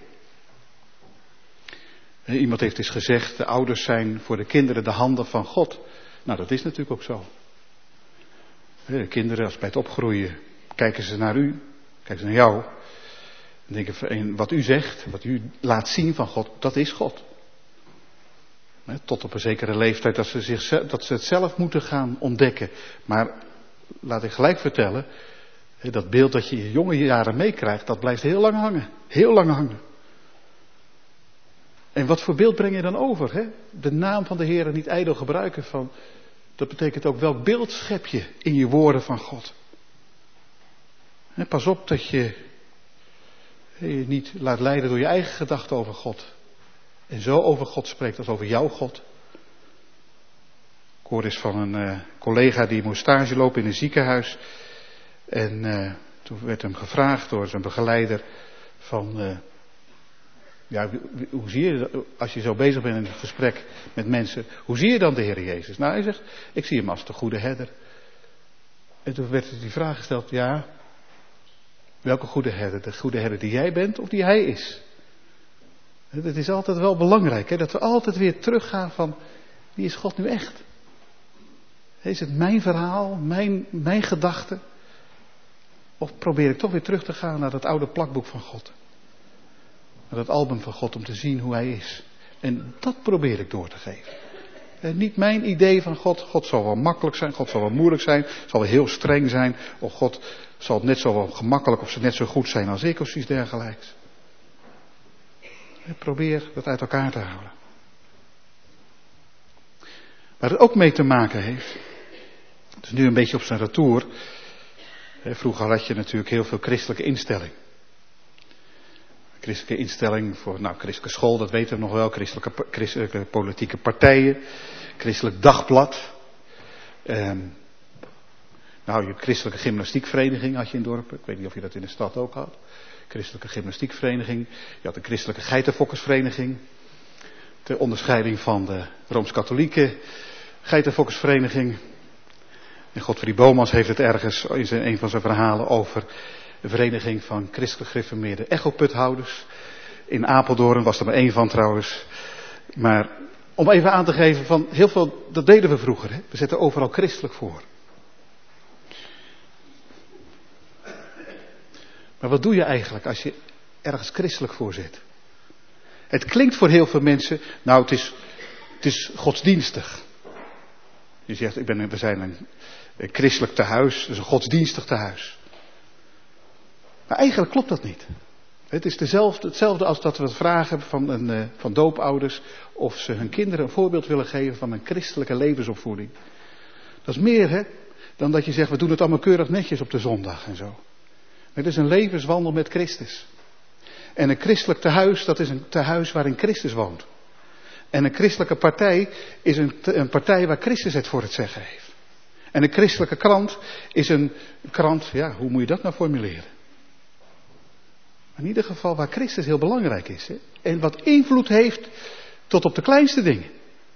[SPEAKER 3] Iemand heeft eens gezegd, de ouders zijn voor de kinderen de handen van God. Nou, dat is natuurlijk ook zo. De kinderen, als bij het opgroeien, kijken ze naar u, kijken ze naar jou. En denken, wat u zegt, wat u laat zien van God, dat is God. Tot op een zekere leeftijd dat ze het zelf moeten gaan ontdekken. Maar laat ik gelijk vertellen, dat beeld dat je in je jonge jaren meekrijgt, dat blijft heel lang hangen. Heel lang hangen. En wat voor beeld breng je dan over? Hè? De naam van de Heer niet ijdel gebruiken van. Dat betekent ook welk beeld schep je in je woorden van God. Pas op dat je je niet laat leiden door je eigen gedachten over God. En zo over God spreekt als over jouw God. Ik hoorde eens van een collega die moest stage lopen in een ziekenhuis. En toen werd hem gevraagd door zijn begeleider van. Ja, hoe zie je, als je zo bezig bent in een gesprek met mensen, hoe zie je dan de Heer Jezus? Nou, hij zegt, ik zie hem als de goede herder. En toen werd die vraag gesteld, ja, welke goede herder? De goede herder die jij bent of die hij is? Het is altijd wel belangrijk, hè, dat we altijd weer teruggaan van, wie is God nu echt? Is het mijn verhaal, mijn gedachte? Of probeer ik toch weer terug te gaan naar dat oude plakboek van God? Dat album van God om te zien hoe hij is. En dat probeer ik door te geven. En niet mijn idee van God. God zal wel makkelijk zijn. God zal wel moeilijk zijn. Zal wel heel streng zijn. Of God zal het net zo wel gemakkelijk of ze net zo goed zijn als ik of iets dergelijks. En probeer dat uit elkaar te houden. Waar het ook mee te maken heeft. Het is nu een beetje op zijn retour. Vroeger had je natuurlijk heel veel christelijke instelling. Christelijke instelling voor, christelijke school, dat weten we nog wel. Christelijke politieke partijen. Christelijk dagblad. Je hebt christelijke gymnastiekvereniging had je in dorpen. Ik weet niet of je dat in de stad ook had. Christelijke gymnastiekvereniging. Je had een christelijke geitenfokkersvereniging. Ter onderscheiding van de Rooms-Katholieke geitenfokkersvereniging. En Godfried Bomans heeft het ergens in een van zijn verhalen over de vereniging van christelijk gereformeerde echoputhouders. In Apeldoorn was er maar één van trouwens. Maar om even aan te geven van heel veel, dat deden we vroeger. Hè? We zetten overal christelijk voor. Maar wat doe je eigenlijk als je ergens christelijk voor zet? Het klinkt voor heel veel mensen, het is godsdienstig. Je zegt, we zijn een christelijk tehuis, dus een godsdienstig tehuis. Maar eigenlijk klopt dat niet. Het is hetzelfde als dat we het vragen van doopouders of ze hun kinderen een voorbeeld willen geven van een christelijke levensopvoeding. Dat is meer dan dat je zegt, we doen het allemaal keurig netjes op de zondag en zo. Het is een levenswandel met Christus. En een christelijk tehuis, dat is een tehuis waarin Christus woont. En een christelijke partij is een partij waar Christus het voor het zeggen heeft. En een christelijke krant is een krant, ja, hoe moet je dat nou formuleren? In ieder geval waar Christus heel belangrijk is. Hè? En wat invloed heeft tot op de kleinste dingen.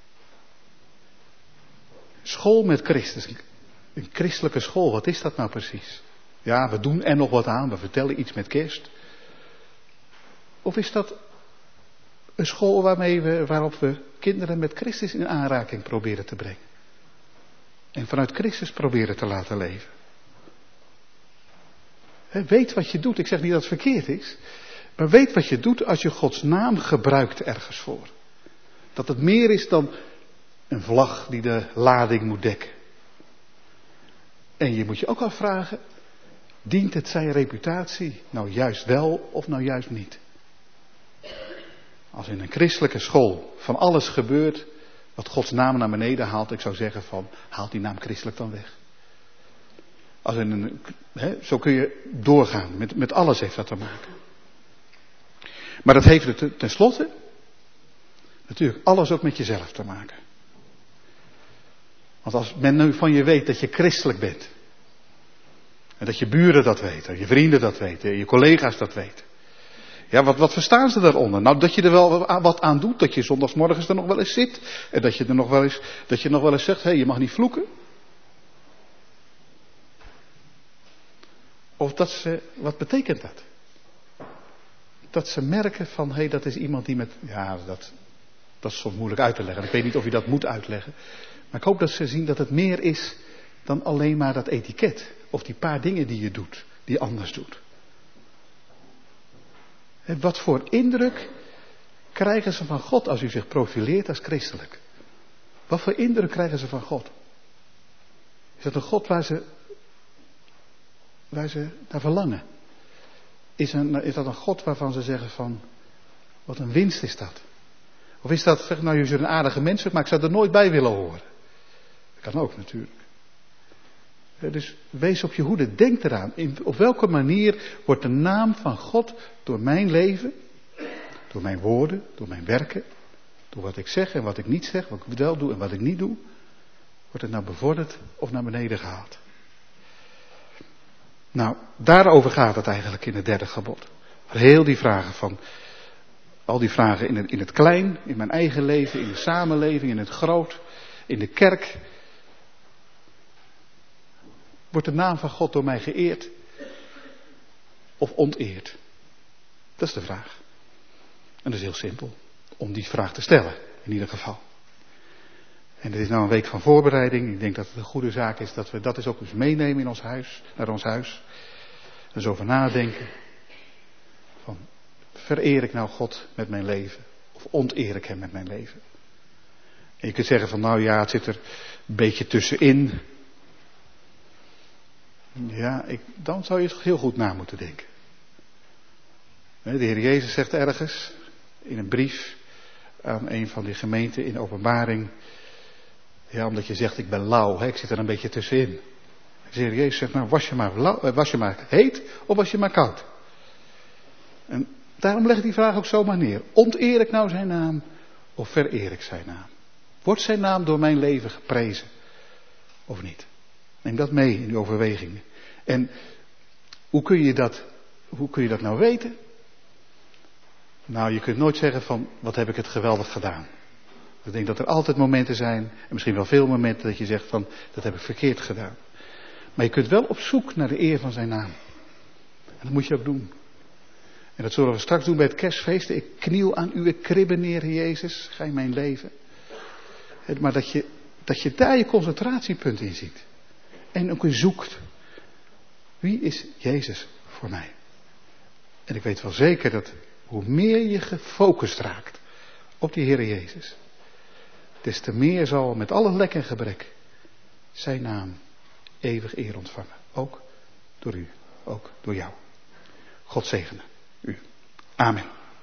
[SPEAKER 3] School met Christus. Een christelijke school, wat is dat nou precies? Ja, we doen er nog wat aan, we vertellen iets met kerst. Of is dat een school waarop we kinderen met Christus in aanraking proberen te brengen? En vanuit Christus proberen te laten leven. Weet wat je doet. Ik zeg niet dat het verkeerd is. Maar weet wat je doet als je Gods naam gebruikt ergens voor. Dat het meer is dan een vlag die de lading moet dekken. En je moet je ook afvragen. Dient het zijn reputatie nou juist wel of nou juist niet? Als in een christelijke school van alles gebeurt wat Gods naam naar beneden haalt. Ik zou zeggen van haalt die naam christelijk dan weg. Zo kun je doorgaan. Met alles heeft dat te maken. Maar dat heeft er tenslotte natuurlijk alles ook met jezelf te maken. Want als men nu van je weet dat je christelijk bent. En dat je buren dat weten, je vrienden dat weten, je collega's dat weten. Ja, wat verstaan ze daaronder? Nou, dat je er wel wat aan doet, dat je zondagsmorgens er nog wel eens zit. En dat je nog wel eens zegt, je mag niet vloeken. Of dat ze, wat betekent dat? Dat ze merken van, dat is iemand die met, ja, dat is soms moeilijk uit te leggen. Ik weet niet of je dat moet uitleggen. Maar ik hoop dat ze zien dat het meer is dan alleen maar dat etiket. Of die paar dingen die je doet, die je anders doet. Wat voor indruk krijgen ze van God als u zich profileert als christelijk? Wat voor indruk krijgen ze van God? Is dat een God waar ze naar verlangen? Is dat een God waarvan ze zeggen van, wat een winst is dat? Of is dat, zeg nou, je bent een aardige mens, maar ik zou er nooit bij willen horen. Dat kan ook natuurlijk. Dus wees op je hoede, denk eraan. Op welke manier wordt de naam van God door mijn leven, door mijn woorden, door mijn werken, door wat ik zeg en wat ik niet zeg, wat ik wel doe en wat ik niet doe, wordt het nou bevorderd of naar beneden gehaald? Nou, daarover gaat het eigenlijk in het derde gebod. Heel die vragen van, al die vragen in het klein, in mijn eigen leven, in de samenleving, in het groot, in de kerk. Wordt de naam van God door mij geëerd of onteerd? Dat is de vraag. En dat is heel simpel om die vraag te stellen, in ieder geval. En dit is nou een week van voorbereiding. Ik denk dat het een goede zaak is dat we dat eens ook eens meenemen in ons huis, naar ons huis. En eens over nadenken. Van, vereer ik nou God met mijn leven? Of onteer ik hem met mijn leven? En je kunt zeggen van, nou ja, het zit er een beetje tussenin. Ja, dan zou je het heel goed na moeten denken. De Heer Jezus zegt ergens, in een brief aan een van die gemeenten in Openbaring. Ja, omdat je zegt, ik ben lauw, ik zit er een beetje tussenin. De Heer Jezus zegt, nou was je maar heet of was je maar koud? En daarom leg ik die vraag ook zomaar neer. Onteer ik nou zijn naam of vereer ik zijn naam? Wordt zijn naam door mijn leven geprezen of niet? Neem dat mee in uw overwegingen. En hoe kun je dat nou weten? Nou, je kunt nooit zeggen van, wat heb ik het geweldig gedaan. Ik denk dat er altijd momenten zijn, en misschien wel veel momenten, dat je zegt van, dat heb ik verkeerd gedaan. Maar je kunt wel op zoek naar de eer van zijn naam. En dat moet je ook doen. En dat zullen we straks doen bij het kerstfeest. Ik kniel aan uw kribben neer, Heer Jezus, ga in mijn leven. Maar dat je daar je concentratiepunt in ziet. En ook eens zoekt. Wie is Jezus voor mij? En ik weet wel zeker dat hoe meer je gefocust raakt op die Heer Jezus, des te meer zal met alle lek en gebrek zijn naam eeuwig eer ontvangen. Ook door u, ook door jou. God zegene u. Amen.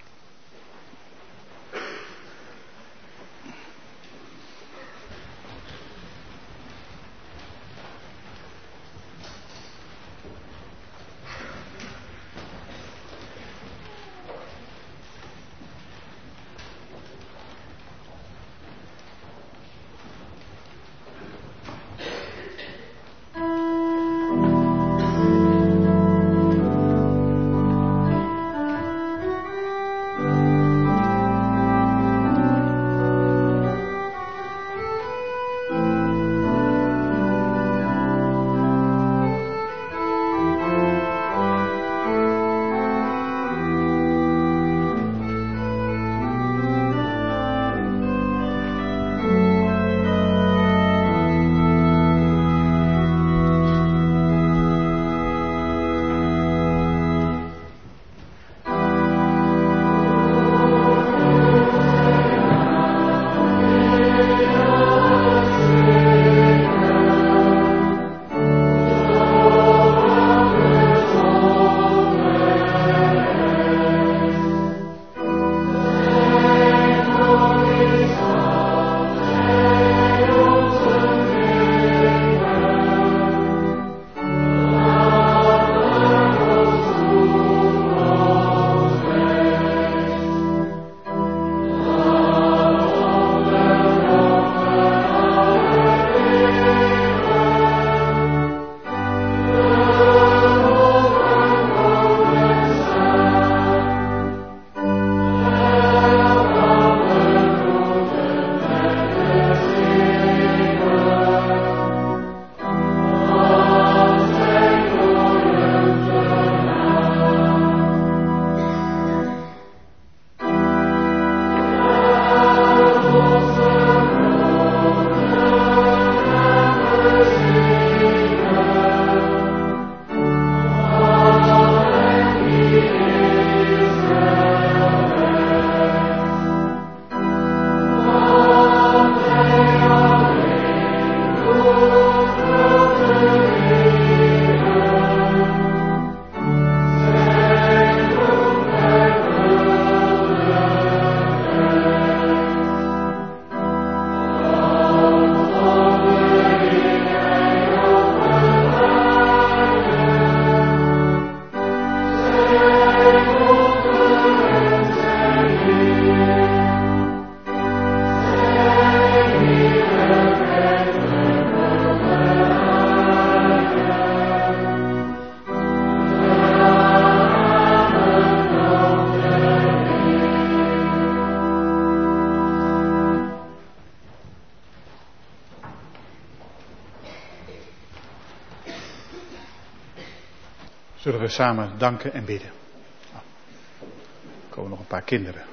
[SPEAKER 3] Zullen we samen danken en bidden. Er komen nog een paar kinderen.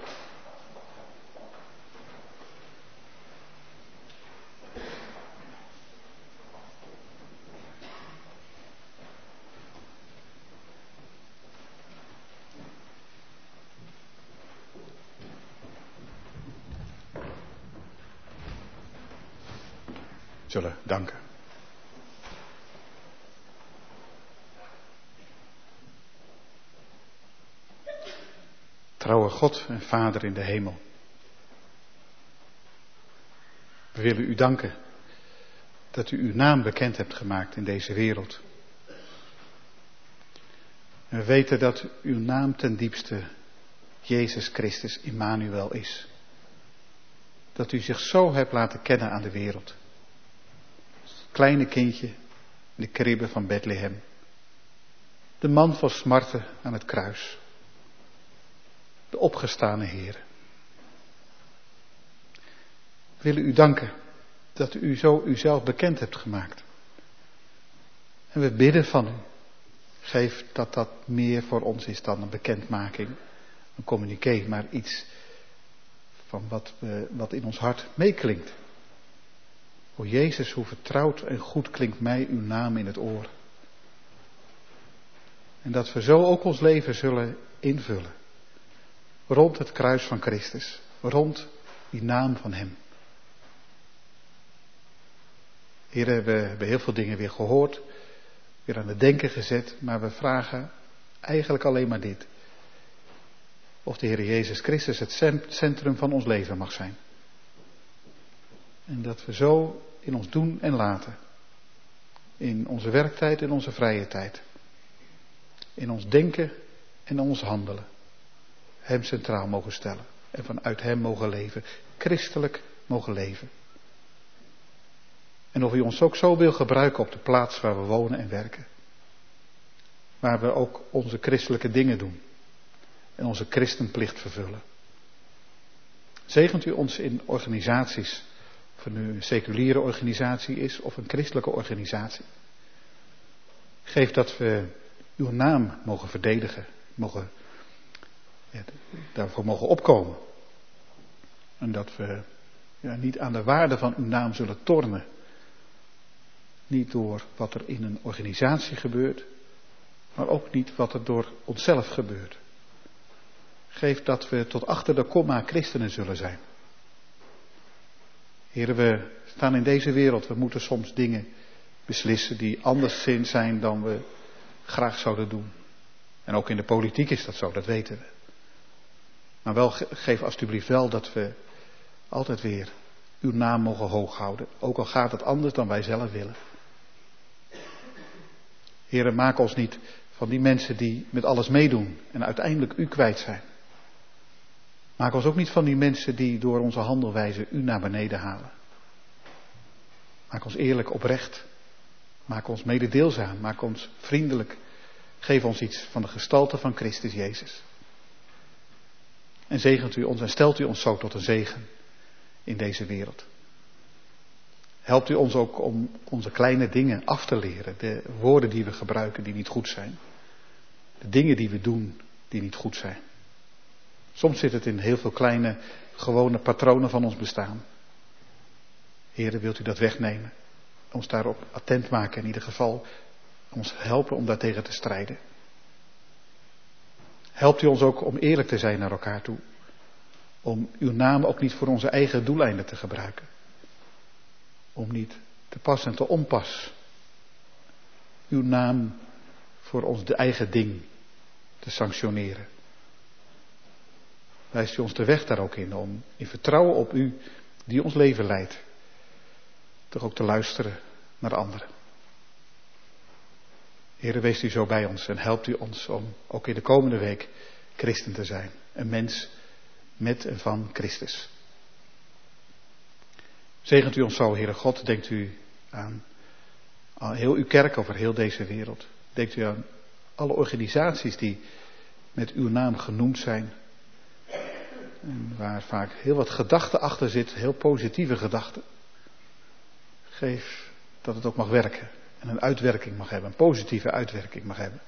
[SPEAKER 3] Zullen danken. Trouwe God en Vader in de hemel. We willen u danken dat u uw naam bekend hebt gemaakt in deze wereld. En we weten dat uw naam ten diepste Jezus Christus Immanuel is. Dat u zich zo hebt laten kennen aan de wereld. Kleine kindje in de kribbe van Bethlehem. De man van smarten aan het kruis. De opgestane Heer. We willen u danken dat u zo uzelf bekend hebt gemaakt. En we bidden van u. Geef dat dat meer voor ons is dan een bekendmaking, een communiqué, maar iets van wat in ons hart meeklinkt. O Jezus, hoe vertrouwd en goed klinkt mij uw naam in het oor. En dat we zo ook ons leven zullen invullen. Rond het kruis van Christus. Rond die naam van hem. Heer, we hebben heel veel dingen weer gehoord. Weer aan het denken gezet. Maar we vragen eigenlijk alleen maar dit. Of de Heer Jezus Christus het centrum van ons leven mag zijn. En dat we zo in ons doen en laten. In onze werktijd en onze vrije tijd. In ons denken en ons handelen. Hem centraal mogen stellen. En vanuit Hem mogen leven. Christelijk mogen leven. En of Hij ons ook zo wil gebruiken op de plaats waar we wonen en werken. Waar we ook onze christelijke dingen doen. En onze christenplicht vervullen. Zegent U ons in organisaties. Of het nu een seculiere organisatie is of een christelijke organisatie. Geef dat we uw naam mogen verdedigen. Daarvoor mogen opkomen. En dat we niet aan de waarde van uw naam zullen tornen. Niet door wat er in een organisatie gebeurt. Maar ook niet wat er door onszelf gebeurt. Geef dat we tot achter de komma christenen zullen zijn. Heren, we staan in deze wereld. We moeten soms dingen beslissen die anderszins zijn dan we graag zouden doen. En ook in de politiek is dat zo, dat weten we. Maar wel, geef alsjeblieft wel dat we altijd weer uw naam mogen hoog houden. Ook al gaat het anders dan wij zelf willen. Heren, maak ons niet van die mensen die met alles meedoen en uiteindelijk u kwijt zijn. Maak ons ook niet van die mensen die door onze handelwijze u naar beneden halen. Maak ons eerlijk, oprecht. Maak ons mededeelzaam. Maak ons vriendelijk. Geef ons iets van de gestalte van Christus Jezus. En zegent u ons en stelt u ons zo tot een zegen in deze wereld. Helpt u ons ook om onze kleine dingen af te leren. De woorden die we gebruiken die niet goed zijn. De dingen die we doen die niet goed zijn. Soms zit het in heel veel kleine, gewone patronen van ons bestaan. Heere, wilt u dat wegnemen? Ons daarop attent maken in ieder geval. Ons helpen om daartegen te strijden. Helpt u ons ook om eerlijk te zijn naar elkaar toe. Om uw naam ook niet voor onze eigen doeleinden te gebruiken. Om niet te pas en te onpas uw naam voor ons de eigen ding te sanctioneren. Wijst u ons de weg daar ook in om in vertrouwen op u die ons leven leidt. Toch ook te luisteren naar anderen. Heere, wees u zo bij ons en helpt u ons om ook in de komende week christen te zijn. Een mens met en van Christus. Zegent u ons zo, Heere God, denkt u aan heel uw kerk over heel deze wereld. Denkt u aan alle organisaties die met uw naam genoemd zijn. En waar vaak heel wat gedachten achter zit, heel positieve gedachten. Geef dat het ook mag werken en een uitwerking mag hebben, een positieve uitwerking mag hebben.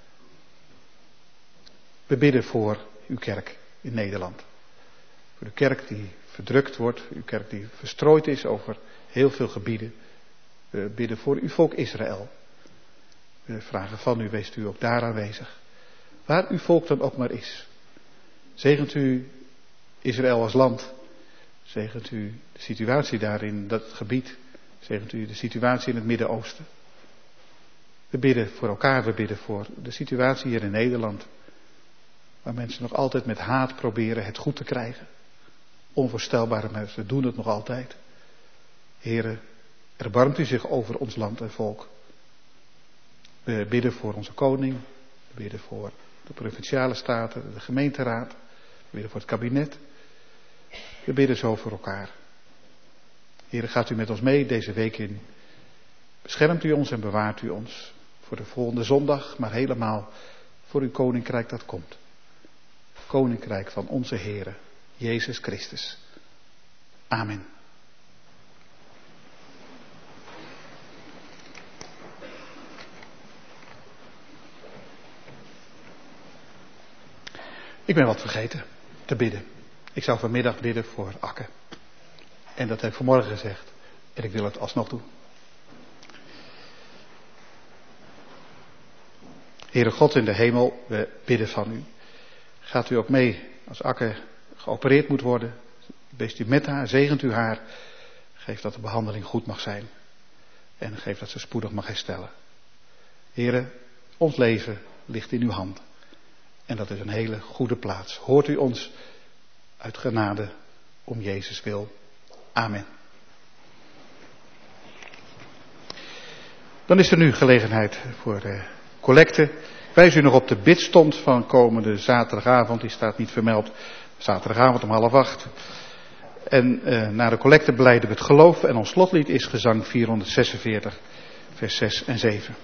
[SPEAKER 3] We bidden voor uw kerk in Nederland. Voor de kerk die verdrukt wordt, uw kerk die verstrooid is over heel veel gebieden. We bidden voor uw volk Israël. We vragen van u, wees u ook daar aanwezig. Waar uw volk dan ook maar is. Zegent u Israël als land. Zegent u de situatie daar in dat gebied. Zegent u de situatie in het Midden-Oosten. We bidden voor elkaar, we bidden voor de situatie hier in Nederland. Waar mensen nog altijd met haat proberen het goed te krijgen. Onvoorstelbare mensen doen het nog altijd. Heere, erbarmt u zich over ons land en volk. We bidden voor onze koning. We bidden voor de provinciale staten, de gemeenteraad. We bidden voor het kabinet. We bidden zo voor elkaar. Heere, gaat u met ons mee deze week in. Beschermt u ons en bewaart u ons. Voor de volgende zondag, maar helemaal voor uw koninkrijk dat komt. Koninkrijk van onze Heere, Jezus Christus. Amen. Ik ben wat vergeten te bidden. Ik zou vanmiddag bidden voor Akke. En dat heb ik vanmorgen gezegd. En ik wil het alsnog doen. Heere God in de hemel, we bidden van u. Gaat u ook mee als Akke geopereerd moet worden. Wees u met haar, zegent u haar. Geef dat de behandeling goed mag zijn. En geef dat ze spoedig mag herstellen. Heere, ons leven ligt in uw hand. En dat is een hele goede plaats. Hoort u ons uit genade om Jezus wil. Amen. Dan is er nu gelegenheid voor collecte. Ik wijs u nog op de bidstond van komende zaterdagavond. Die staat niet vermeld. Zaterdagavond om 7:30. En na de collecte belijden we het geloof. En ons slotlied is gezang 446, vers 6 en 7.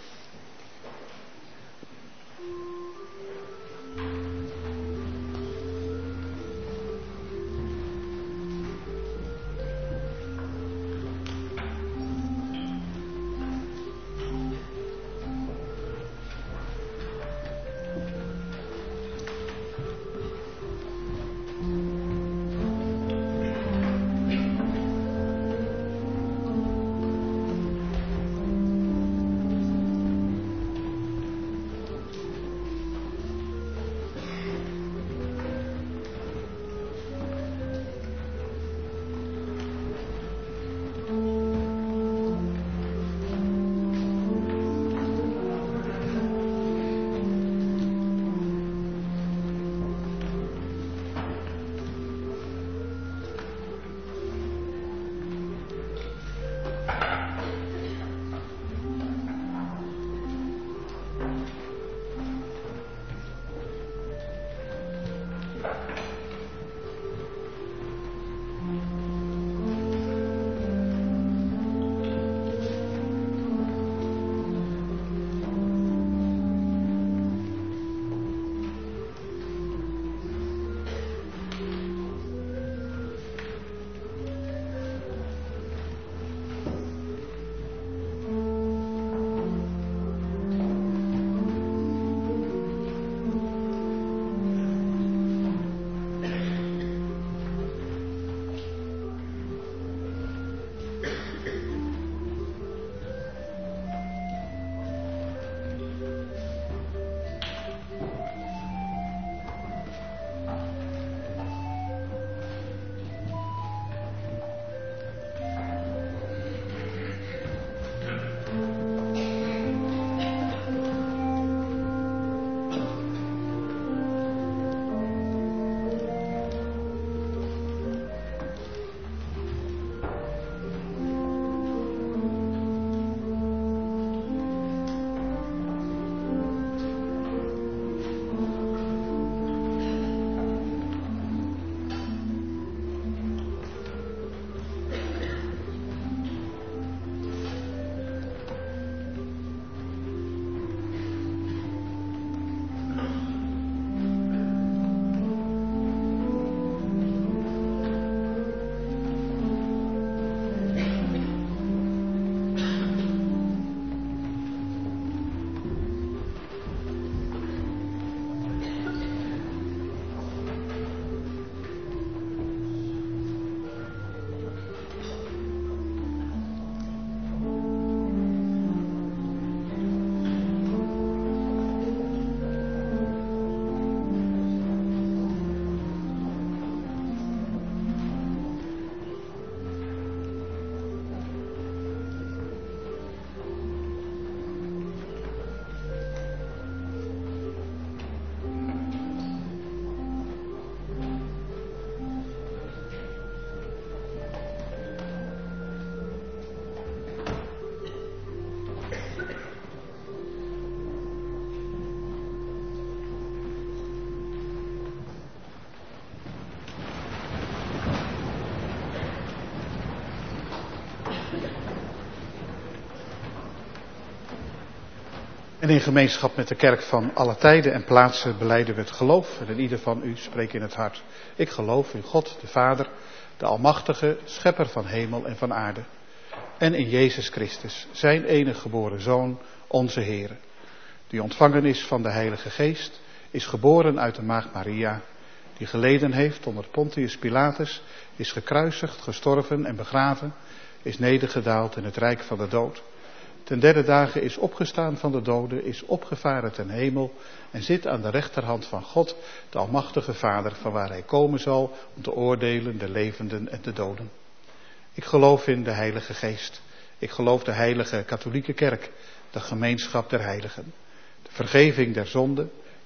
[SPEAKER 3] En in gemeenschap met de kerk van alle tijden en plaatsen belijden we het geloof. En ieder van u spreekt in het hart. Ik geloof in God, de Vader, de Almachtige, Schepper van hemel en van aarde. En in Jezus Christus, zijn enige geboren Zoon, onze Heere. Die ontvangen is van de Heilige Geest, is geboren uit de maagd Maria. Die geleden heeft onder Pontius Pilatus, is gekruisigd, gestorven en begraven, is nedergedaald in het rijk van de dood. Ten derde dagen is opgestaan van de doden, is opgevaren ten hemel en zit aan de rechterhand van God, de Almachtige Vader, van waar hij komen zal om te oordelen de levenden en de doden. Ik geloof in de Heilige Geest. Ik geloof de heilige katholieke kerk, de gemeenschap der heiligen, de vergeving der zonden,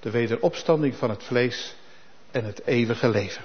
[SPEAKER 3] de wederopstanding van het vlees en het eeuwige leven.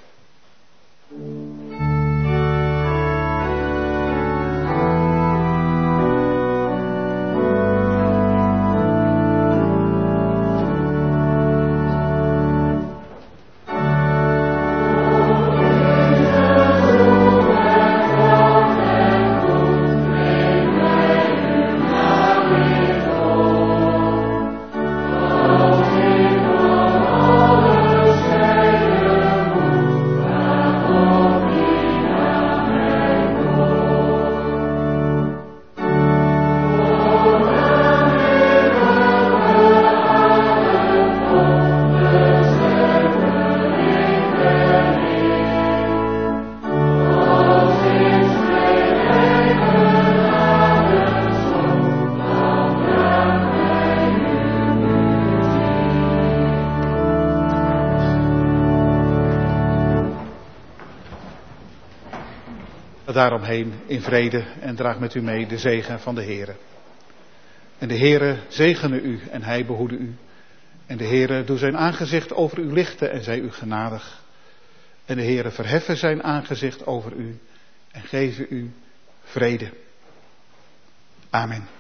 [SPEAKER 3] Daaromheen in vrede en draag met u mee de zegen van de Heere. En de Heere zegene u en hij behoede u. En de Heere doe zijn aangezicht over u lichten en zij u genadig. En de Heere verheffen zijn aangezicht over u en geven u vrede. Amen.